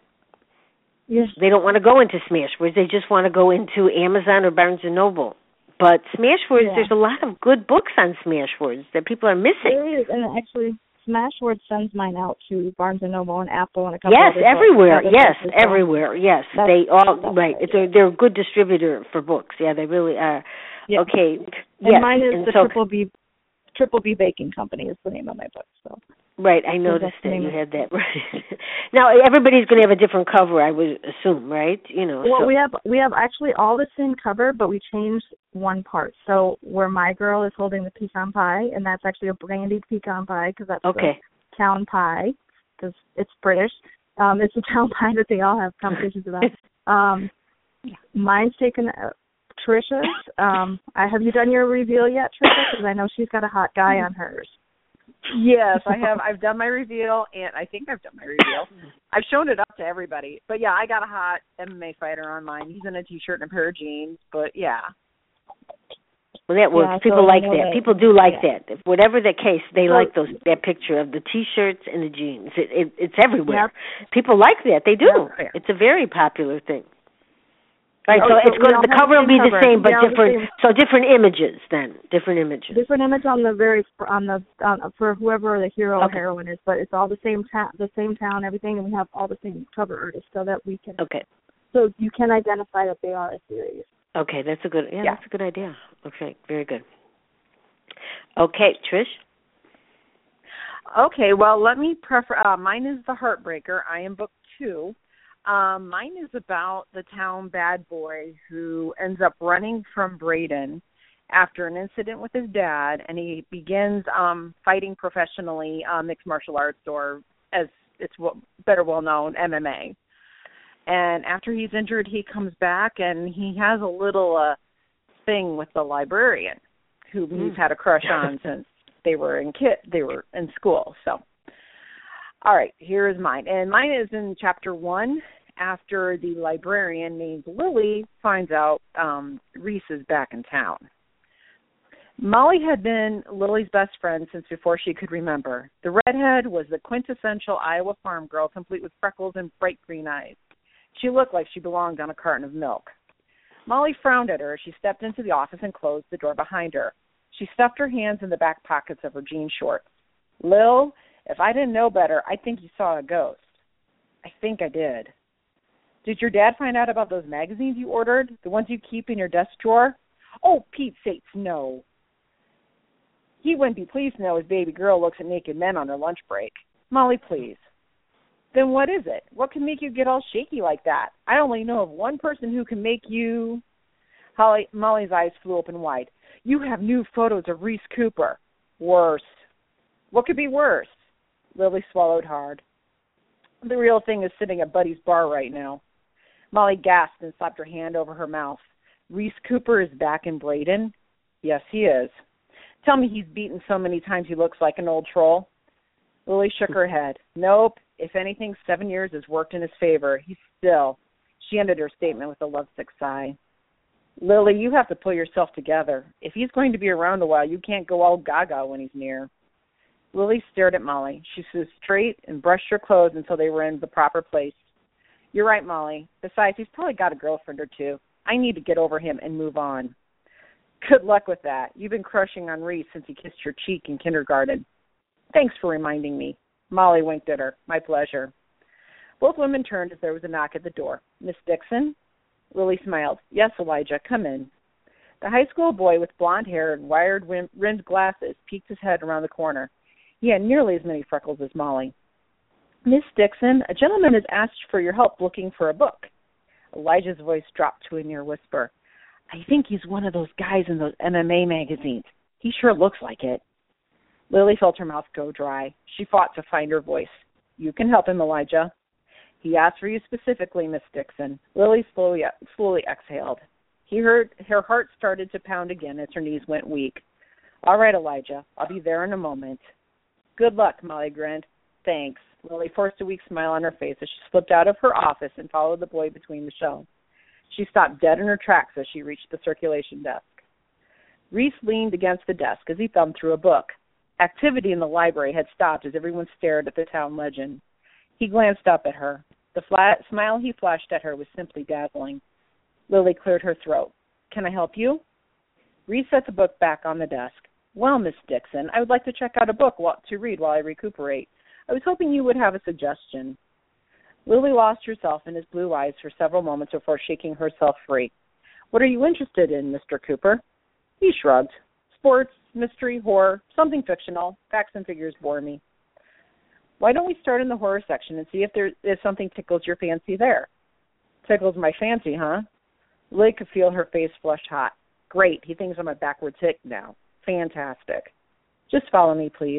Yes. They don't want to go into Smashwords. They just want to go into Amazon or Barnes and Noble. But Smashwords, yeah. there's a lot of good books on Smashwords that people are missing. There is, and actually... Smashwords sends mine out to Barnes and Noble and Apple and a couple yes, other everywhere. books. Yes, places, everywhere. Yes, that's, they all that's right. It's a, they're a good distributor for books. Yeah, they really are. Yeah. Okay. And yes. mine is and the so, Triple B Triple B Baking Company is the name of my book. So. Right, I noticed that you had that. Right. Now everybody's going to have a different cover, I would assume, right? You know. Well, so. we have we have actually all the same cover, but we changed one part. So where my girl is holding the pecan pie, and that's actually a brandied pecan pie because that's okay. the town pie because it's British. Um, it's a town pie that they all have competitions about. Um, mine's taken. Uh, Trisha's. Um, I, have you done your reveal yet, Trisha? Because I know she's got a hot guy on hers. Yes, I have. I've done my reveal, and I think I've done my reveal. I've shown it up to everybody. But, yeah, I got a hot M M A fighter on mine. He's in a T-shirt and a pair of jeans. But, yeah. Well, that works. Yeah, People so like that. that. People do like yeah. that. If whatever the case, they so, like those that picture of the T-shirts and the jeans. It, it, it's everywhere. Yep. People like that. They do. Yep. It's a very popular thing. Right, oh, so, so it's going. The cover will be the same, but different. So different images then. Different images. Different image on the very on the on, for whoever the hero okay. or heroine is, but it's all the same town, ta- the same town, everything, and we have all the same cover artists, so that we can. Okay. So you can identify that they are a series. Okay, that's a good. Yeah, yeah. that's a good idea. Okay, very good. Okay, Trish. Okay, well, let me prefer. Uh, mine is The Heartbreaker. I am book two. Um, mine is about the town bad boy who ends up running from Braden after an incident with his dad, and he begins um, fighting professionally, uh, mixed martial arts, or as it's w- better well known, M M A. And after he's injured, he comes back, and he has a little uh, thing with the librarian, who mm. he's had a crush on since they were in kid they were in school. So, all right, here is mine, and mine is in chapter one. After the librarian named Lily finds out um, Reese is back in town. Molly had been Lily's best friend since before she could remember. The redhead was the quintessential Iowa farm girl, complete with freckles and bright green eyes. She looked like she belonged on a carton of milk. Molly frowned at her as she stepped into the office and closed the door behind her. She stuffed her hands in the back pockets of her jean shorts. Lil, if I didn't know better, I think you saw a ghost. I think I did. Did your dad find out about those magazines you ordered, the ones you keep in your desk drawer? Oh, Pete's sakes, no. He wouldn't be pleased to know his baby girl looks at naked men on their lunch break. Molly, please. Then what is it? What can make you get all shaky like that? I only know of one person who can make you... Holly, Molly's eyes flew open wide. You have new photos of Reese Cooper. Worse. What could be worse? Lily swallowed hard. The real thing is sitting at Buddy's bar right now. Molly gasped and slapped her hand over her mouth. Reese Cooper is back in Braden? Yes, he is. Tell me he's beaten so many times he looks like an old troll. Lily shook her head. Nope. If anything, seven years has worked in his favor. He's still. She ended her statement with a lovesick sigh. Lily, you have to pull yourself together. If he's going to be around a while, you can't go all gaga when he's near. Lily stared at Molly. She stood straight and brushed her clothes until they were in the proper place. You're right, Molly. Besides, he's probably got a girlfriend or two. I need to get over him and move on. Good luck with that. You've been crushing on Reese since he kissed your cheek in kindergarten. Thanks for reminding me. Molly winked at her. My pleasure. Both women turned as there was a knock at the door. Miss Dixon? Lily smiled. Yes, Elijah, come in. The high school boy with blonde hair and wired-rimmed glasses peeked his head around the corner. He had nearly as many freckles as Molly. Miss Dixon, a gentleman has asked for your help looking for a book. Elijah's voice dropped to a near whisper. I think he's one of those guys in those M M A magazines. He sure looks like it. Lily felt her mouth go dry. She fought to find her voice. You can help him, Elijah. He asked for you specifically, Miss Dixon. Lily slowly, slowly exhaled. He heard her heart started to pound again as her knees went weak. All right, Elijah. I'll be there in a moment. Good luck, Molly grinned. Thanks. Lily forced a weak smile on her face as she slipped out of her office and followed the boy between the shelves. She stopped dead in her tracks as she reached the circulation desk. Reese leaned against the desk as he thumbed through a book. Activity in the library had stopped as everyone stared at the town legend. He glanced up at her. The flat smile he flashed at her was simply dazzling. Lily cleared her throat. Can I help you? Reese set the book back on the desk. Well, Miss Dixon, I would like to check out a book to read while I recuperate. I was hoping you would have a suggestion. Lily lost herself in his blue eyes for several moments before shaking herself free. What are you interested in, Mister Cooper? He shrugged. Sports, mystery, horror, something fictional. Facts and figures bore me. Why don't we start in the horror section and see if there if something tickles your fancy there? Tickles my fancy, huh? Lily could feel her face flush hot. Great, he thinks I'm a backwards hick now. Fantastic. Just follow me, please.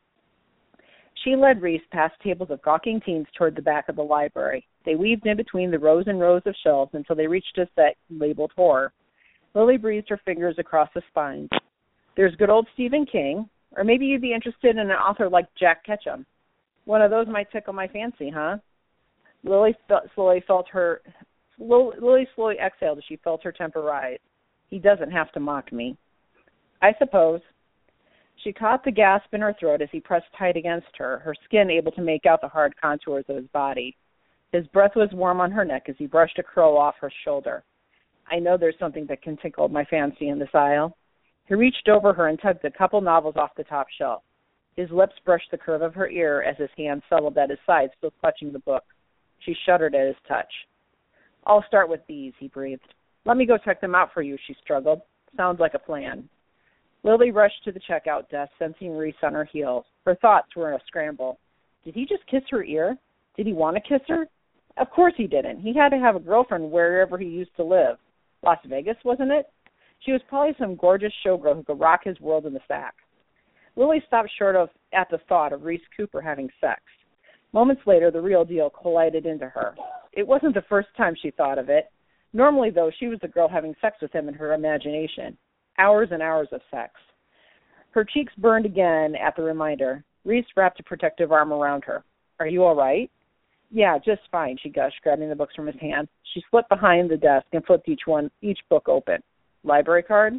She led Reese past tables of gawking teens toward the back of the library. They weaved in between the rows and rows of shelves until they reached a set labeled horror. Lily breezed her fingers across the spines. There's good old Stephen King, or maybe you'd be interested in an author like Jack Ketchum. One of those might tickle my fancy, huh? Lily felt, slowly felt her. Lily slowly exhaled as she felt her temper rise. He doesn't have to mock me. I suppose. She caught the gasp in her throat as he pressed tight against her, her skin able to make out the hard contours of his body. His breath was warm on her neck as he brushed a curl off her shoulder. I know there's something that can tickle my fancy in this aisle. He reached over her and tugged a couple novels off the top shelf. His lips brushed the curve of her ear as his hand settled at his side, still clutching the book. She shuddered at his touch. I'll start with these, he breathed. Let me go check them out for you, she struggled. Sounds like a plan. Lily rushed to the checkout desk, sensing Reese on her heels. Her thoughts were in a scramble. Did he just kiss her ear? Did he want to kiss her? Of course he didn't. He had to have a girlfriend wherever he used to live. Las Vegas, wasn't it? She was probably some gorgeous showgirl who could rock his world in the sack. Lily stopped short of at the thought of Reese Cooper having sex. Moments later, the real deal collided into her. It wasn't the first time she thought of it. Normally, though, she was the girl having sex with him in her imagination. hours and hours of sex. Her cheeks burned again at the reminder. Reese wrapped a protective arm around her. Are you all right? Yeah, just fine, she gushed, grabbing the books from his hand. She slipped behind the desk and flipped each one, each book open. Library card?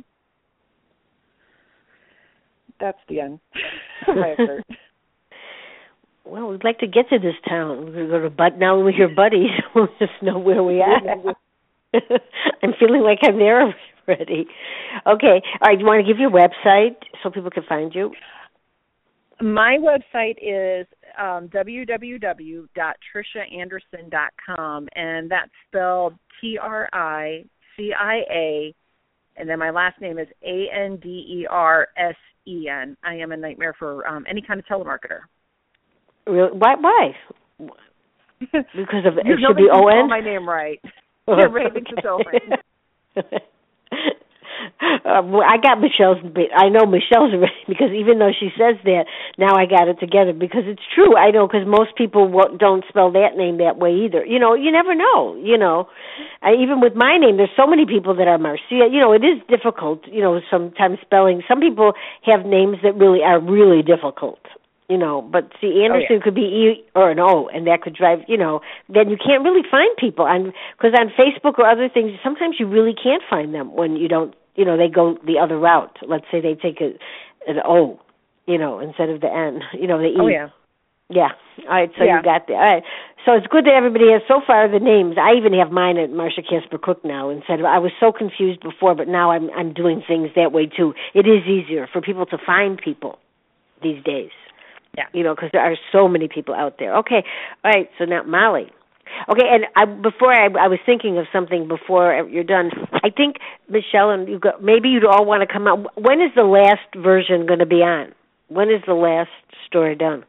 That's the end. Well, we'd like to get to this town. We're going to but now with your buddies, we'll just know where we are. I'm feeling like I'm there already. Okay. All right. You want to give your website so people can find you? My website is um, w w w dot tricia anderson dot com, and that's spelled T R I C I A, and then my last name is A N D E R S E N. I am a nightmare for um, any kind of telemarketer. Really? Why? Why? Because of it should be O N? My name right. Yeah, right. Because it's O N. Uh, I got Michelle's, I know Michelle's because even though she says that, now I got it together because it's true. I know because most people don't spell that name that way either. You know, you never know, you know. I, even with my name, there's so many people that are Marcia. You know, it is difficult, you know, sometimes spelling. Some people have names that really are really difficult. You know, but see, Anderson oh, yeah. could be E or an O, and that could drive, you know, then you can't really find people. on Because on Facebook or other things, sometimes you really can't find them when you don't, you know, they go the other route. Let's say they take a, an O, you know, instead of the N, you know, the E. Oh, yeah. Yeah. All right, so yeah. you got that. All right. So it's good that everybody has so far the names. I even have mine at Marcia Casper Cook now instead of, I was so confused before, but now I'm I'm doing things that way too. It is easier for people to find people these days. Yeah. You know, because there are so many people out there. Okay. All right. So now, Molly. Okay. And I, before I, I was thinking of something before you're done. I think, Michelle, and you go, maybe you'd all want to come out. When is the last version going to be on? When is the last story done?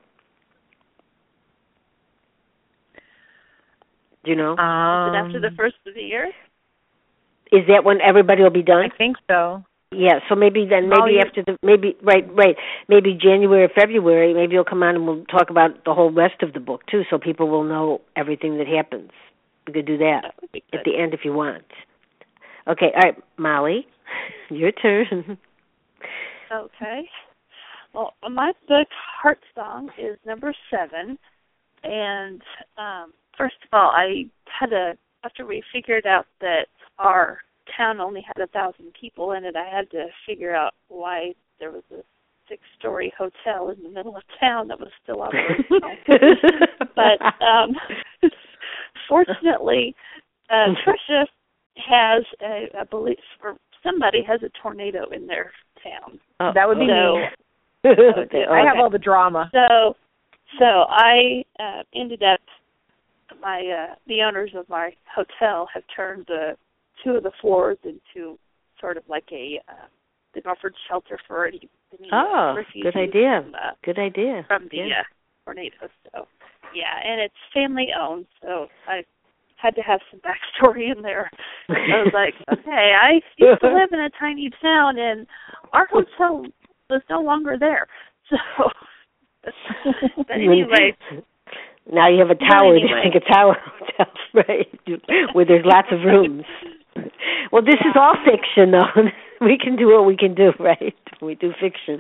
Do you know? Um, is it after the first of the year? Is that when everybody will be done? I think so. Yeah, so maybe then, maybe oh, after the, maybe, right, right, maybe January or February, maybe you'll come on and we'll talk about the whole rest of the book, too, so people will know everything that happens. We could do that, that at the end if you want. Okay, all right, Molly, your turn. Okay. Well, my book, Heart Song, is number seven, and um, first of all, I had a, after we figured out that our town only had a thousand people in it, I had to figure out why there was a six-story hotel in the middle of town that was still operational. But um, fortunately, uh, Tricia has a, a belief, or somebody has a tornado in their town. Oh, that would be so, me. Okay. I have all the drama. So, so I uh, ended up. My uh, the owners of my hotel have turned the two of the floors into sort of like a uh, they've offered shelter for any, any oh, refugees. good idea. From, uh, good idea. From the yeah. uh, tornado. So, yeah, and it's family owned, so I had to have some backstory in there. I was like, okay, I used to live in a tiny town, and our hotel was no longer there. So, but anyway. Now you have a tower, anyway. like a tower hotel, right, where there's lots of rooms. Well, this is all fiction, though. We can do what we can do, right? We do fiction.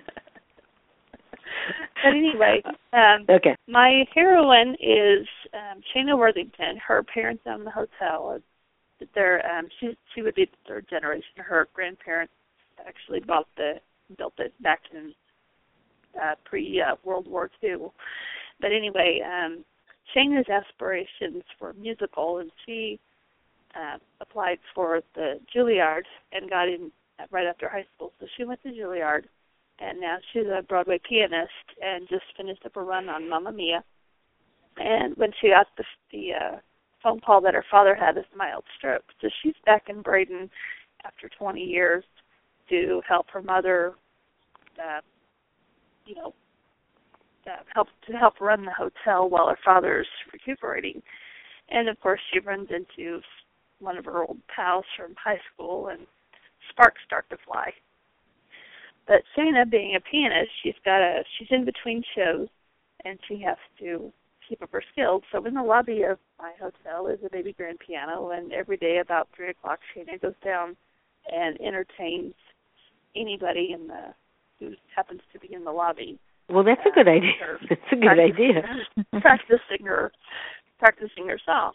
But anyway, um, okay. my heroine is um, Shana Worthington. Her parents own the hotel. They're, um, she, she would be the third generation. Her grandparents actually bought the built it back in uh, pre uh, World War Two. But anyway, um, Shana's aspirations were musical, and she uh, applied for the Juilliard and got in right after high school. So she went to Juilliard, and now she's a Broadway pianist and just finished up a run on Mamma Mia. And when she got the, the uh, phone call that her father had a mild stroke, so she's back in Braden after twenty years to help her mother, uh, you know, Uh, help to help run the hotel while her father's recuperating. And of course she runs into one of her old pals from high school and sparks start to fly. But Shana, being a pianist, she's got a she's in between shows and she has to keep up her skills. So in the lobby of my hotel is a baby grand piano, and every day about three o'clock Shana goes down and entertains anybody in the who happens to be in the lobby. Well, that's uh, a good idea. That's a good idea. Practicing her, practicing her song.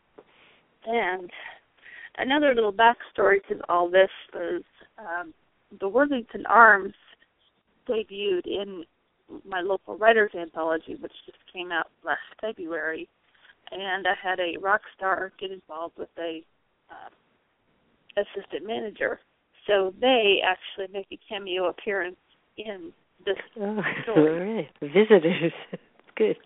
And another little backstory to all this was um, the Worthington Arms debuted in my local writers anthology, which just came out last February, and I had a rock star get involved with a uh, assistant manager. So they actually make a cameo appearance in this oh, story. All right. Visitors. Good.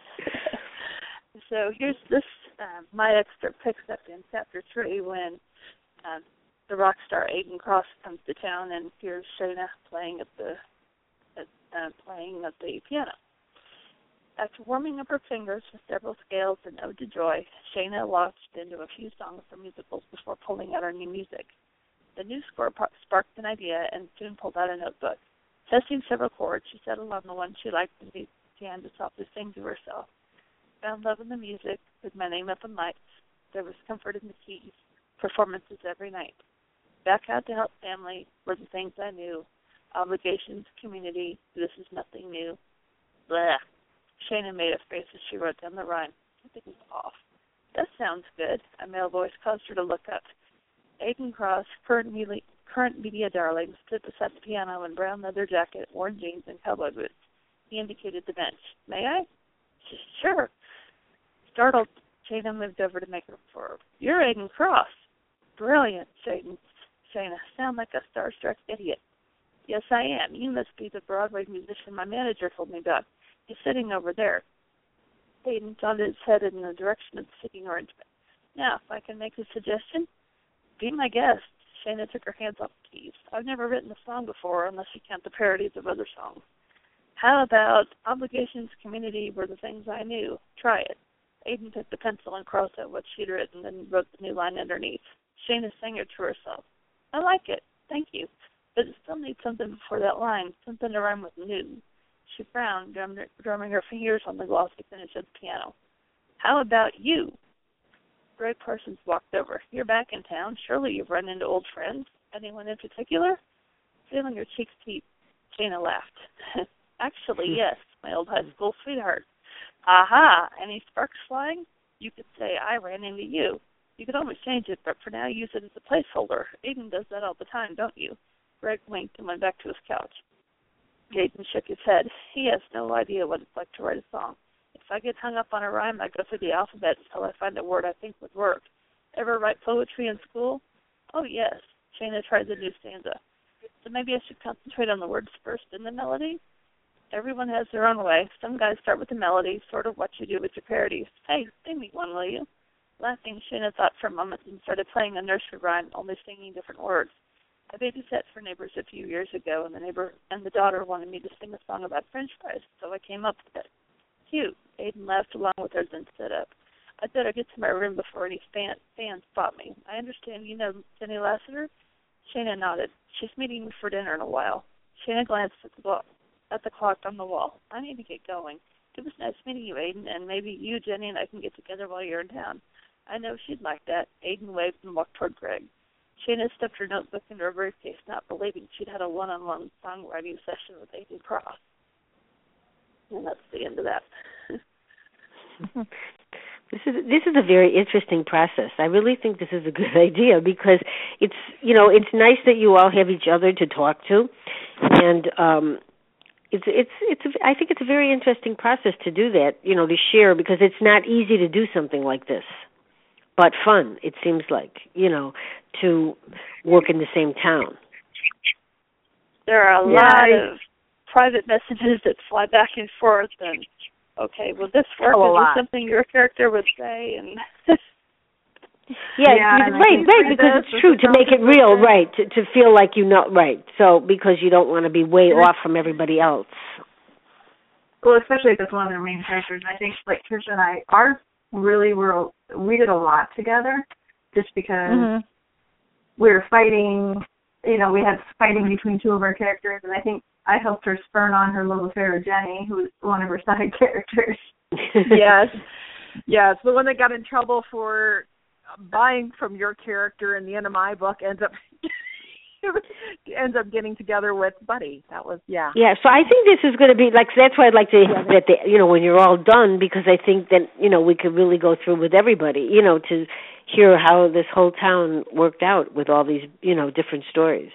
So here's this, uh, my excerpt picks up in chapter three when uh, the rock star Aiden Cross comes to town and hears Shana playing at the at, uh, playing at the piano. After warming up her fingers with several scales and ode to joy, Shana launched into a few songs for musicals before pulling out her new music. The new score sparked an idea and soon pulled out a notebook. Testing several chords, she settled on the one she liked and began to softly sing to herself. Found love in the music, with my name up in lights. There was comfort in the keys, performances every night. Back out to help family were the things I knew. Obligations, community, this is nothing new. Blah. Shana made a face as she wrote down the rhyme. Something was off. That sounds good. A male voice caused her to look up. Aiden Cross, current media, current media darling, stood beside the piano in brown leather jacket, worn jeans, and cowboy boots. He indicated the bench. May I? Sure. Startled, Shana moved over to make room for her. You're Aiden Cross. Brilliant, Shana. Shana, sound like a starstruck idiot. Yes, I am. You must be the Broadway musician my manager told me about. He's sitting over there. Aiden nodded his head in the direction of the sitting arrangement. Now, if I can make a suggestion, be my guest. Shana took her hands off the keys. I've never written a song before unless you count the parodies of other songs. How about obligations, community were the things I knew? Try it. Aiden took the pencil and crossed out what she'd written and wrote the new line underneath. Shana sang it to herself. I like it. Thank you. But it still needs something before that line, something to rhyme with new. She frowned, drumming her fingers on the glossy finish of the piano. How about you? Greg Parsons walked over. You're back in town. Surely you've run into old friends. Anyone in particular? Feeling her cheeks heat, Shana laughed. Actually, yes, my old high school sweetheart. Aha! Any sparks flying? You could say I ran into you. You could always change it, but for now use it as a placeholder. Aiden does that all the time, don't you? Greg winked and went back to his couch. Aiden shook his head. He has no idea what it's like to write a song. If I get hung up on a rhyme, I go through the alphabet until I find a word I think would work. Ever write poetry in school? Oh, yes. Shana tried the new stanza. So maybe I should concentrate on the words first and the melody? Everyone has their own way. Some guys start with the melody, sort of what you do with your parodies. Hey, sing me one, will you? Laughing, Shana thought for a moment and started playing a nursery rhyme, only singing different words. I babysat for neighbors a few years ago, and the neighbor and the daughter wanted me to sing a song about French fries, so I came up with it. Cute. Aiden laughed along with her, then stood up. I'd better get to my room before any fan, fans spot me. I understand you know Jenny Lassiter? Shana nodded. She's meeting me for dinner in a while. Shana glanced at the, clock, at the clock on the wall. I need to get going. It was nice meeting you, Aiden, and maybe you, Jenny, and I can get together while you're in town. I know she'd like that. Aiden waved and walked toward Greg. Shana stuffed her notebook into her briefcase, not believing she'd had a one-on-one songwriting session with Aiden Cross. And that's the end of that. This is this is a very interesting process. I really think this is a good idea because it's you know it's nice that you all have each other to talk to, and um, it's it's it's a, I think it's a very interesting process to do that. You know, to share because it's not easy to do something like this, but fun. It seems like you know to work in the same town. There are a yeah, lot I, of private messages that fly back and forth and. Okay, well, this work oh, is something your character would say, and yeah, yeah right, right, because it's true to make it real, right? To to feel like you know, right? So because you don't want to be way off from everybody else. Well, especially if it's one of the main characters. I think like Trisha and I, ours really were we did a lot together, just because mm-hmm. we were fighting. You know, we had fighting between two of our characters, and I think. I helped her spurn on her love affair with Jenny, who was one of her side characters. Yes. Yes. The one that got in trouble for buying from your character in the end of my book ends up ends up getting together with Buddy. That was yeah. Yeah, so I think this is going to be like that's why I'd like to have that the, you know when you're all done because I think that you know we could really go through with everybody you know to hear how this whole town worked out with all these you know different stories.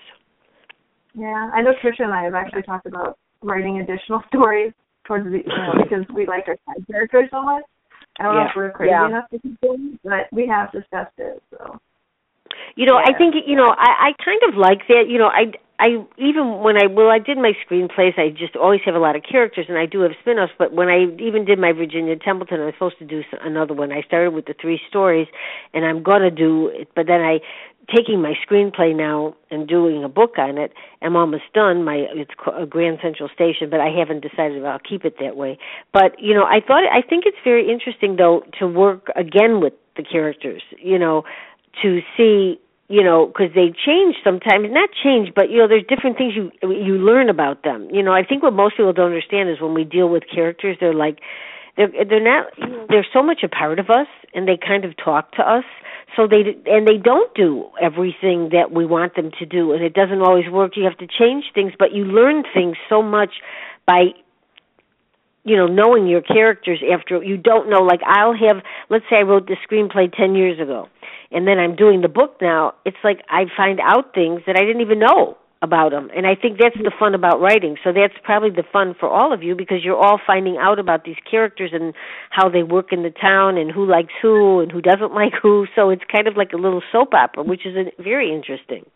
Yeah, I know Trisha and I have actually talked about writing additional stories towards the you know because we like our side characters so much. I don't yeah. know if we're crazy yeah. enough to keep doing, but we have discussed it. So. You know, yeah. I think you know, I, I kind of like that. You know, I, I even when I well, I did my screenplays, I just always have a lot of characters, and I do have spin-offs. But when I even did my Virginia Templeton, I was supposed to do another one. I started with the three stories, and I'm gonna do it. But then I, taking my screenplay now and doing a book on it, I'm almost done. My it's a Grand Central Station, but I haven't decided if I'll keep it that way. But you know, I thought I think it's very interesting though to work again with the characters. You know. To see, you know, because they change sometimes, not change, but, you know, there's different things you you learn about them. You know, I think what most people don't understand is when we deal with characters, they're like, they're, they're not, they're so much a part of us, and they kind of talk to us, so they, and they don't do everything that we want them to do, and it doesn't always work. You have to change things, but you learn things so much by you know, knowing your characters after you don't know, like I'll have, let's say I wrote the screenplay ten years ago, and then I'm doing the book now, it's like I find out things that I didn't even know about them, and I think that's the fun about writing. So that's probably the fun for all of you because you're all finding out about these characters and how they work in the town and who likes who and who doesn't like who, so it's kind of like a little soap opera, which is a, very interesting.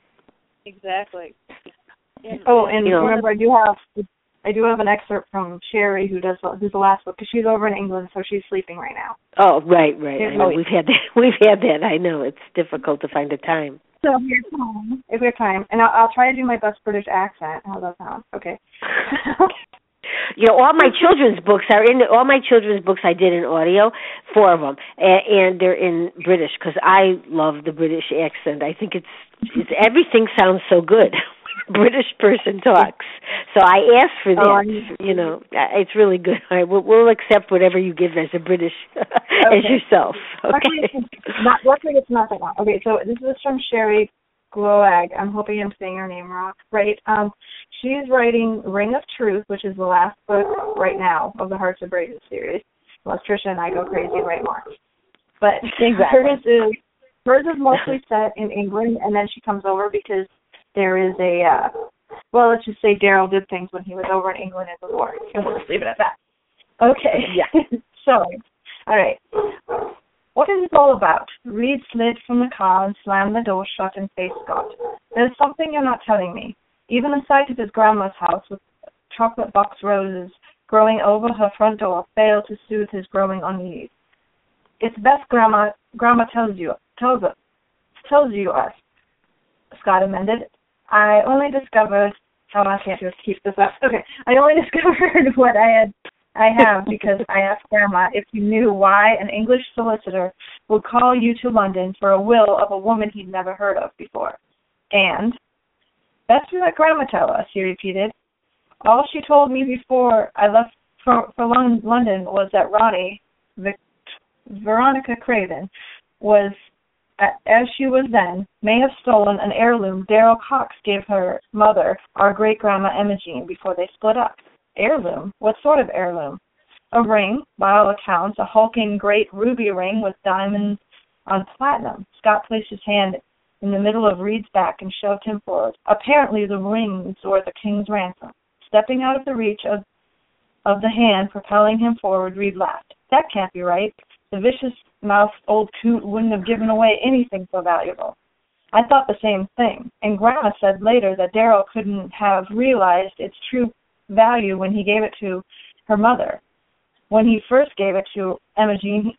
Exactly. And, oh, and you know, remember, I do have... I do have an excerpt from Sherry, who does who's the last book, because she's over in England, so she's sleeping right now. Oh, right, right. I know. Oh, we've had that. We've had that. I know it's difficult to find a time. So if we have time, if we have time, and I'll, I'll try to do my best British accent. How's that sound? Okay. You know, all my children's books are in. All my children's books I did in audio, four of them, and, and they're in British because I love the British accent. I think it's, it's everything sounds so good. British person talks. So I asked for that. Oh, you know, it's really good. All right, we'll, we'll accept whatever you give as a British okay. as yourself. Okay. Not, luckily, it's not that long. Okay, so this is from Sherry Gloag. I'm hoping I'm saying her name wrong. Right. Um, she's writing Ring of Truth, which is the last book right now of the Hearts of Brazen series. Unless Trisha and I go crazy and write more. But exactly. hers is hers is mostly set in England, and then she comes over because there is a, uh, well, let's just say Daryl did things when he was over in England in the war. And we'll just leave it at that. Okay. Yeah. So, all right. What is it all about? Reed slid from the car and slammed the door shut and faced Scott. There's something you're not telling me. Even the sight of his grandma's house with chocolate box roses growing over her front door failed to soothe his growing unease. It's best Grandma Grandma tells you tells us tells you us. Scott amended. I only discovered how I can't just keep this up. Okay. I only discovered what I had I have because I asked Grandma if you knew why an English solicitor would call you to London for a will of a woman he'd never heard of before. And best to let Grandma tell us, he repeated. All she told me before I left for, for London was that Ronnie, Vic, Veronica Craven, was, as she was then, may have stolen an heirloom Daryl Cox gave her mother, our great-grandma Imogene, before they split up. Heirloom? What sort of heirloom? A ring, by all accounts, a hulking great ruby ring with diamonds on platinum. Scott placed his hand in the middle of Reed's back and shoved him forward. Apparently the rings were the king's ransom. Stepping out of the reach of of the hand propelling him forward, Reed laughed. That can't be right. The vicious-mouthed old coot wouldn't have given away anything so valuable. I thought the same thing, and Grandma said later that Daryl couldn't have realized its true value when he gave it to her mother. When he first gave it to Imogene,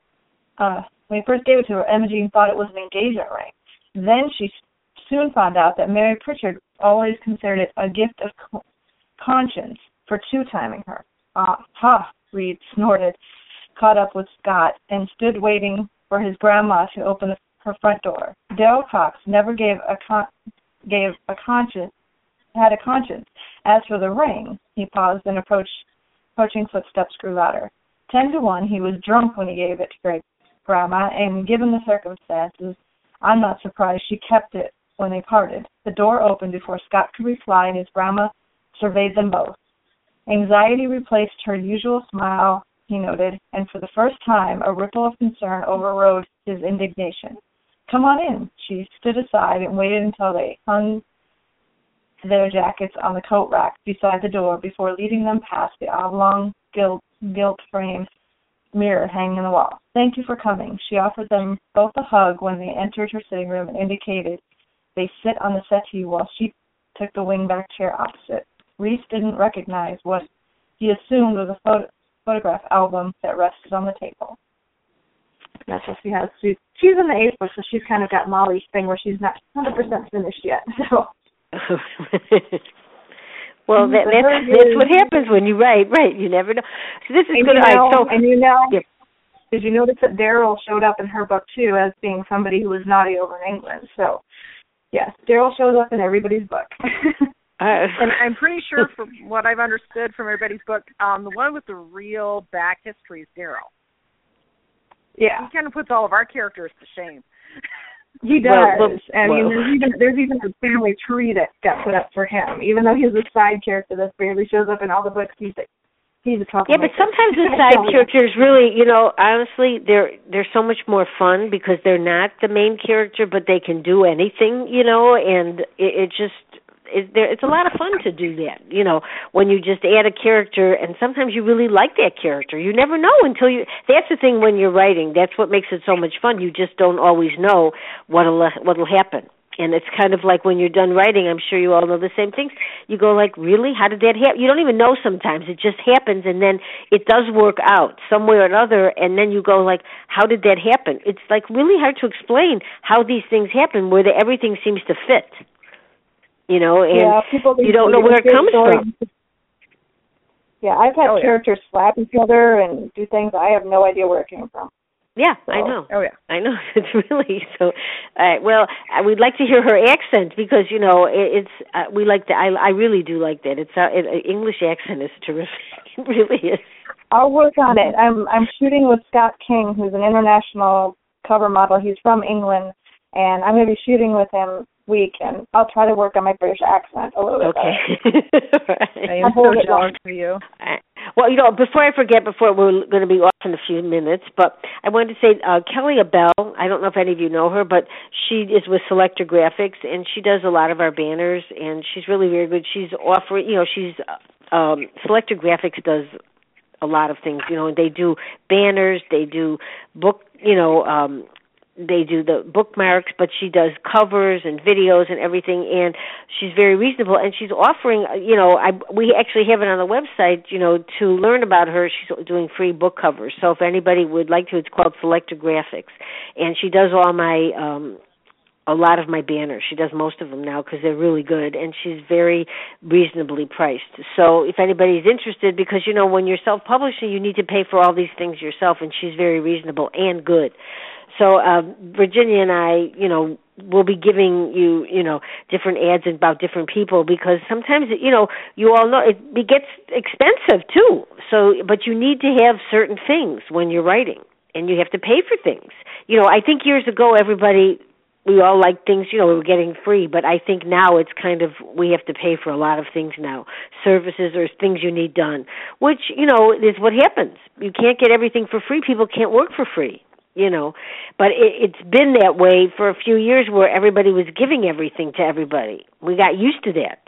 uh, when he first gave it to her, Imogene thought it was an engagement ring. Then she soon found out that Mary Pritchard always considered it a gift of co- conscience for two-timing her. Ah, ha, Reed snorted, caught up with Scott, and stood waiting for his grandma to open the, her front door. Daryl Cox never gave a con- gave a conscience, had a conscience. As for the ring, he paused and approached, approaching footsteps grew louder. Ten to one, he was drunk when he gave it to great grandma, and given the circumstances, I'm not surprised she kept it when they parted. The door opened before Scott could reply, and his grandma surveyed them both. Anxiety replaced her usual smile, he noted, and for the first time a ripple of concern overrode his indignation. Come on in. She stood aside and waited until they hung their jackets on the coat rack beside the door before leading them past the oblong gilt, gilt frame mirror hanging on the wall. Thank you for coming. She offered them both a hug when they entered her sitting room and indicated they sit on the settee while she took the wingback chair opposite. Reese didn't recognize what he assumed was a photo, photograph album that rested on the table. That's what she has. She, she's in the eighth book, so she's kind of got Molly's thing where she's not one hundred percent finished yet. So. Well, that, that's, that's what happens when you write. Right, you never know. So this is and good. You know, right, so, and you know, yeah. Did you notice that Daryl showed up in her book, too, as being somebody who was naughty over in England? So, yes, Daryl shows up in everybody's book. Uh, and I'm pretty sure from what I've understood from everybody's book, um, the one with the real back history is Daryl. Yeah. He kind of puts all of our characters to shame. He does. Well, well, I mean, well. there's even, there's even a family tree that got put up for him. Even though he's a side character that barely shows up in all the books, he's a, he's a troublemaker. Yeah, but sometimes the side characters really, you know, honestly, they're they're so much more fun because they're not the main character, but they can do anything, you know, and it, it just... It, there, it's a lot of fun to do that, you know, when you just add a character, and sometimes you really like that character. You never know until you, that's the thing when you're writing. That's what makes it so much fun. You just don't always know what'll, what'll happen. And it's kind of like when you're done writing, I'm sure you all know the same things. You go like, really? How did that happen? You don't even know sometimes. It just happens, and then it does work out some way or another, and then you go like, how did that happen? It's like really hard to explain how these things happen where the, everything seems to fit. You know, and yeah, people you don't know where it comes from. Yeah, I've had oh, characters yeah. slap each other and do things I have no idea where it came from. Yeah, so. I know. Oh, yeah. I know. It's really so. Uh, well, uh, we'd like to hear her accent because, you know, it, it's, uh, we like that. I, I really do like that. It's uh, it, uh, English accent is terrific. It really is. I'll work on it. I'm I'm shooting with Scott King, who's an international cover model. He's from England, and I'm going to be shooting with him week, and I'll try to work on my British accent a little bit okay. better. I am so jealous for you. Uh, well, you know, before I forget, before we're going to be off in a few minutes, but I wanted to say uh, Kelly Abell, I don't know if any of you know her, but she is with Selector Graphics, and she does a lot of our banners, and she's really very good. She's offering, you know, she's, um, Selector Graphics does a lot of things, you know, and they do banners, they do book, you know, um, they do the bookmarks, but she does covers and videos and everything, and she's very reasonable, and she's offering, you know, I, we actually have it on the website, you know, to learn about her. She's doing free book covers, so if anybody would like to, it's called Selector Graphics, and she does all my, um, a lot of my banners. She does most of them now because they're really good, and she's very reasonably priced. So if anybody's interested, because, you know, when you're self-publishing, you need to pay for all these things yourself, and she's very reasonable and good. So uh, Virginia and I, you know, will be giving you, you know, different ads about different people because sometimes, you know, you all know it, it gets expensive too. So, but you need to have certain things when you're writing, and you have to pay for things. You know, I think years ago everybody, we all liked things, you know, we were getting free, but I think now it's kind of, we have to pay for a lot of things now, services or things you need done, which, you know, is what happens. You can't get everything for free. People can't work for free. You know, but it, it's been that way for a few years where everybody was giving everything to everybody. We got used to that,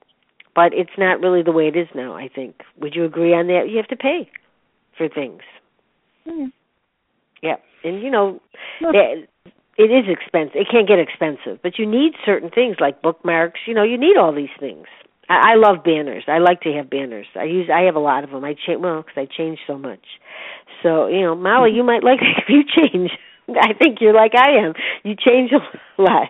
but it's not really the way it is now, I think. Would you agree on that? You have to pay for things. Mm-hmm. Yeah, and, you know, that, it is expensive. It can get expensive, but you need certain things like bookmarks. You know, you need all these things. I, I love banners. I like to have banners. I use. I have a lot of them. I cha- well, because I change so much. So, you know, Molly, you might like it if you change. I think you're like I am. You change a lot.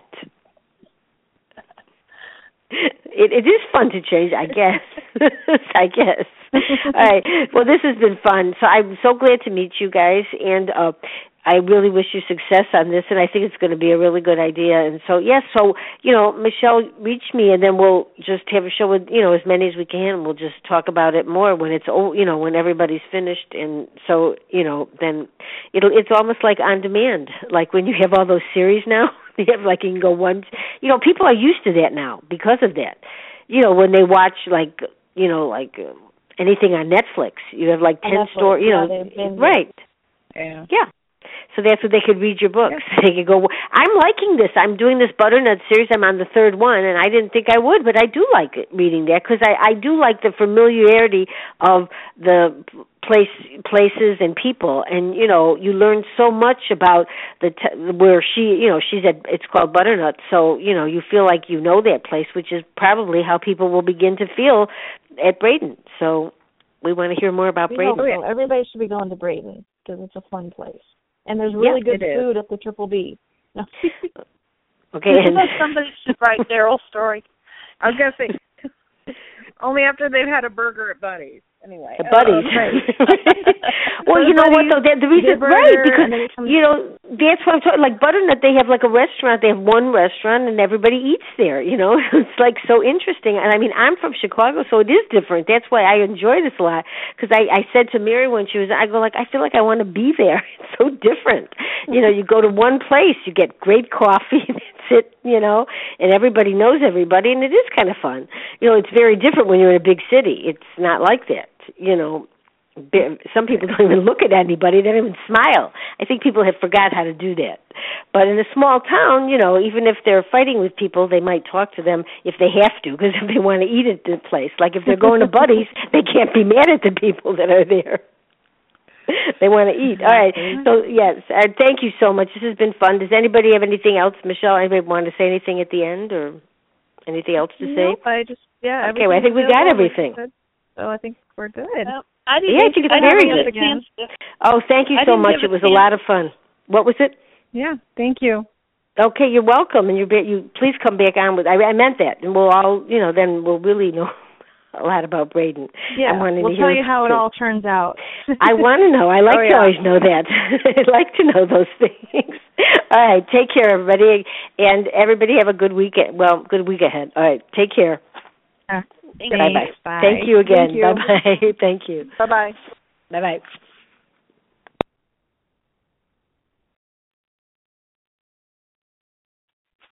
It, it is fun to change, I guess. I guess. All right. Well, this has been fun. So I'm so glad to meet you guys, and uh, I really wish you success on this, and I think it's going to be a really good idea. And so, yes, so, you know, Michelle, reach me, and then we'll just have a show with, you know, as many as we can, and we'll just talk about it more when it's, you know, when everybody's finished. And so, you know, then it'll, it's almost like on demand, like when you have all those series now. You have like you can go one, you know, people are used to that now because of that. You know, when they watch, like, you know, like uh, anything on Netflix, you have like ten stories, you know, yeah, right. Yeah. Yeah. So that's what they could read your books. Yeah. They could go, I'm liking this. I'm doing this butternut series. I'm on the third one, and I didn't think I would, but I do like it, reading that because I, I do like the familiarity of the place, places and people. And, you know, you learn so much about the t- where she, you know, she's at, it's called Butternut. So, you know, you feel like you know that place, which is probably how people will begin to feel at Braden. So we want to hear more about we Braden. So. Everybody should be going to Braden because it's a fun place. And there's really yeah, good food at the Triple B. No. Okay. And somebody should write Daryl's story. I was gonna say, only after they've had a burger at Buddy's. Anyway, the Buddy's. Uh, right. Well, you know what though? The, the reason, right? Because comes, you know that's what I'm talking. Like Butternut, they have like a restaurant. They have one restaurant, and everybody eats there. You know, it's like so interesting. And I mean, I'm from Chicago, so it is different. That's why I enjoy this a lot. Because I, I said to Mary when she was, I go like, I feel like I want to be there. It's so different. You know, you go to one place, you get great coffee. That's it. You know, and everybody knows everybody, and it is kind of fun. You know, it's very different when you're in a big city. It's not like that. You know, some people don't even look at anybody. They don't even smile. I think people have forgot how to do that. But in a small town, you know, even if they're fighting with people, they might talk to them if they have to, because if they want to eat at the place. Like if they're going to Buddy's, they can't be mad at the people that are there. They want to eat. All right. So, yes, uh, thank you so much. This has been fun. Does anybody have anything else? Michelle, anybody want to say anything at the end or anything else to say? Nope, I just, yeah. Okay, well, I think we got everything. So I think we're good. Well, I didn't yeah, I think it's I very didn't good. Give a chance to, oh, thank you I so didn't much. give It was a a lot of fun. What was it? Yeah, thank you. Okay, you're welcome, and you you please come back on with. I, I meant that, and we'll all, you know, then we'll really know a lot about Braden. Yeah, we'll tell you how it all turns out. I want to know. I like oh, to yeah. always know that. I like to know those things. All right, take care, everybody, and everybody have a good weekend. Well, good week ahead. All right, take care. Uh, Thanks. Bye-bye. Bye. Thank you again. Thank you. Bye-bye. Thank you. Bye-bye. Bye-bye.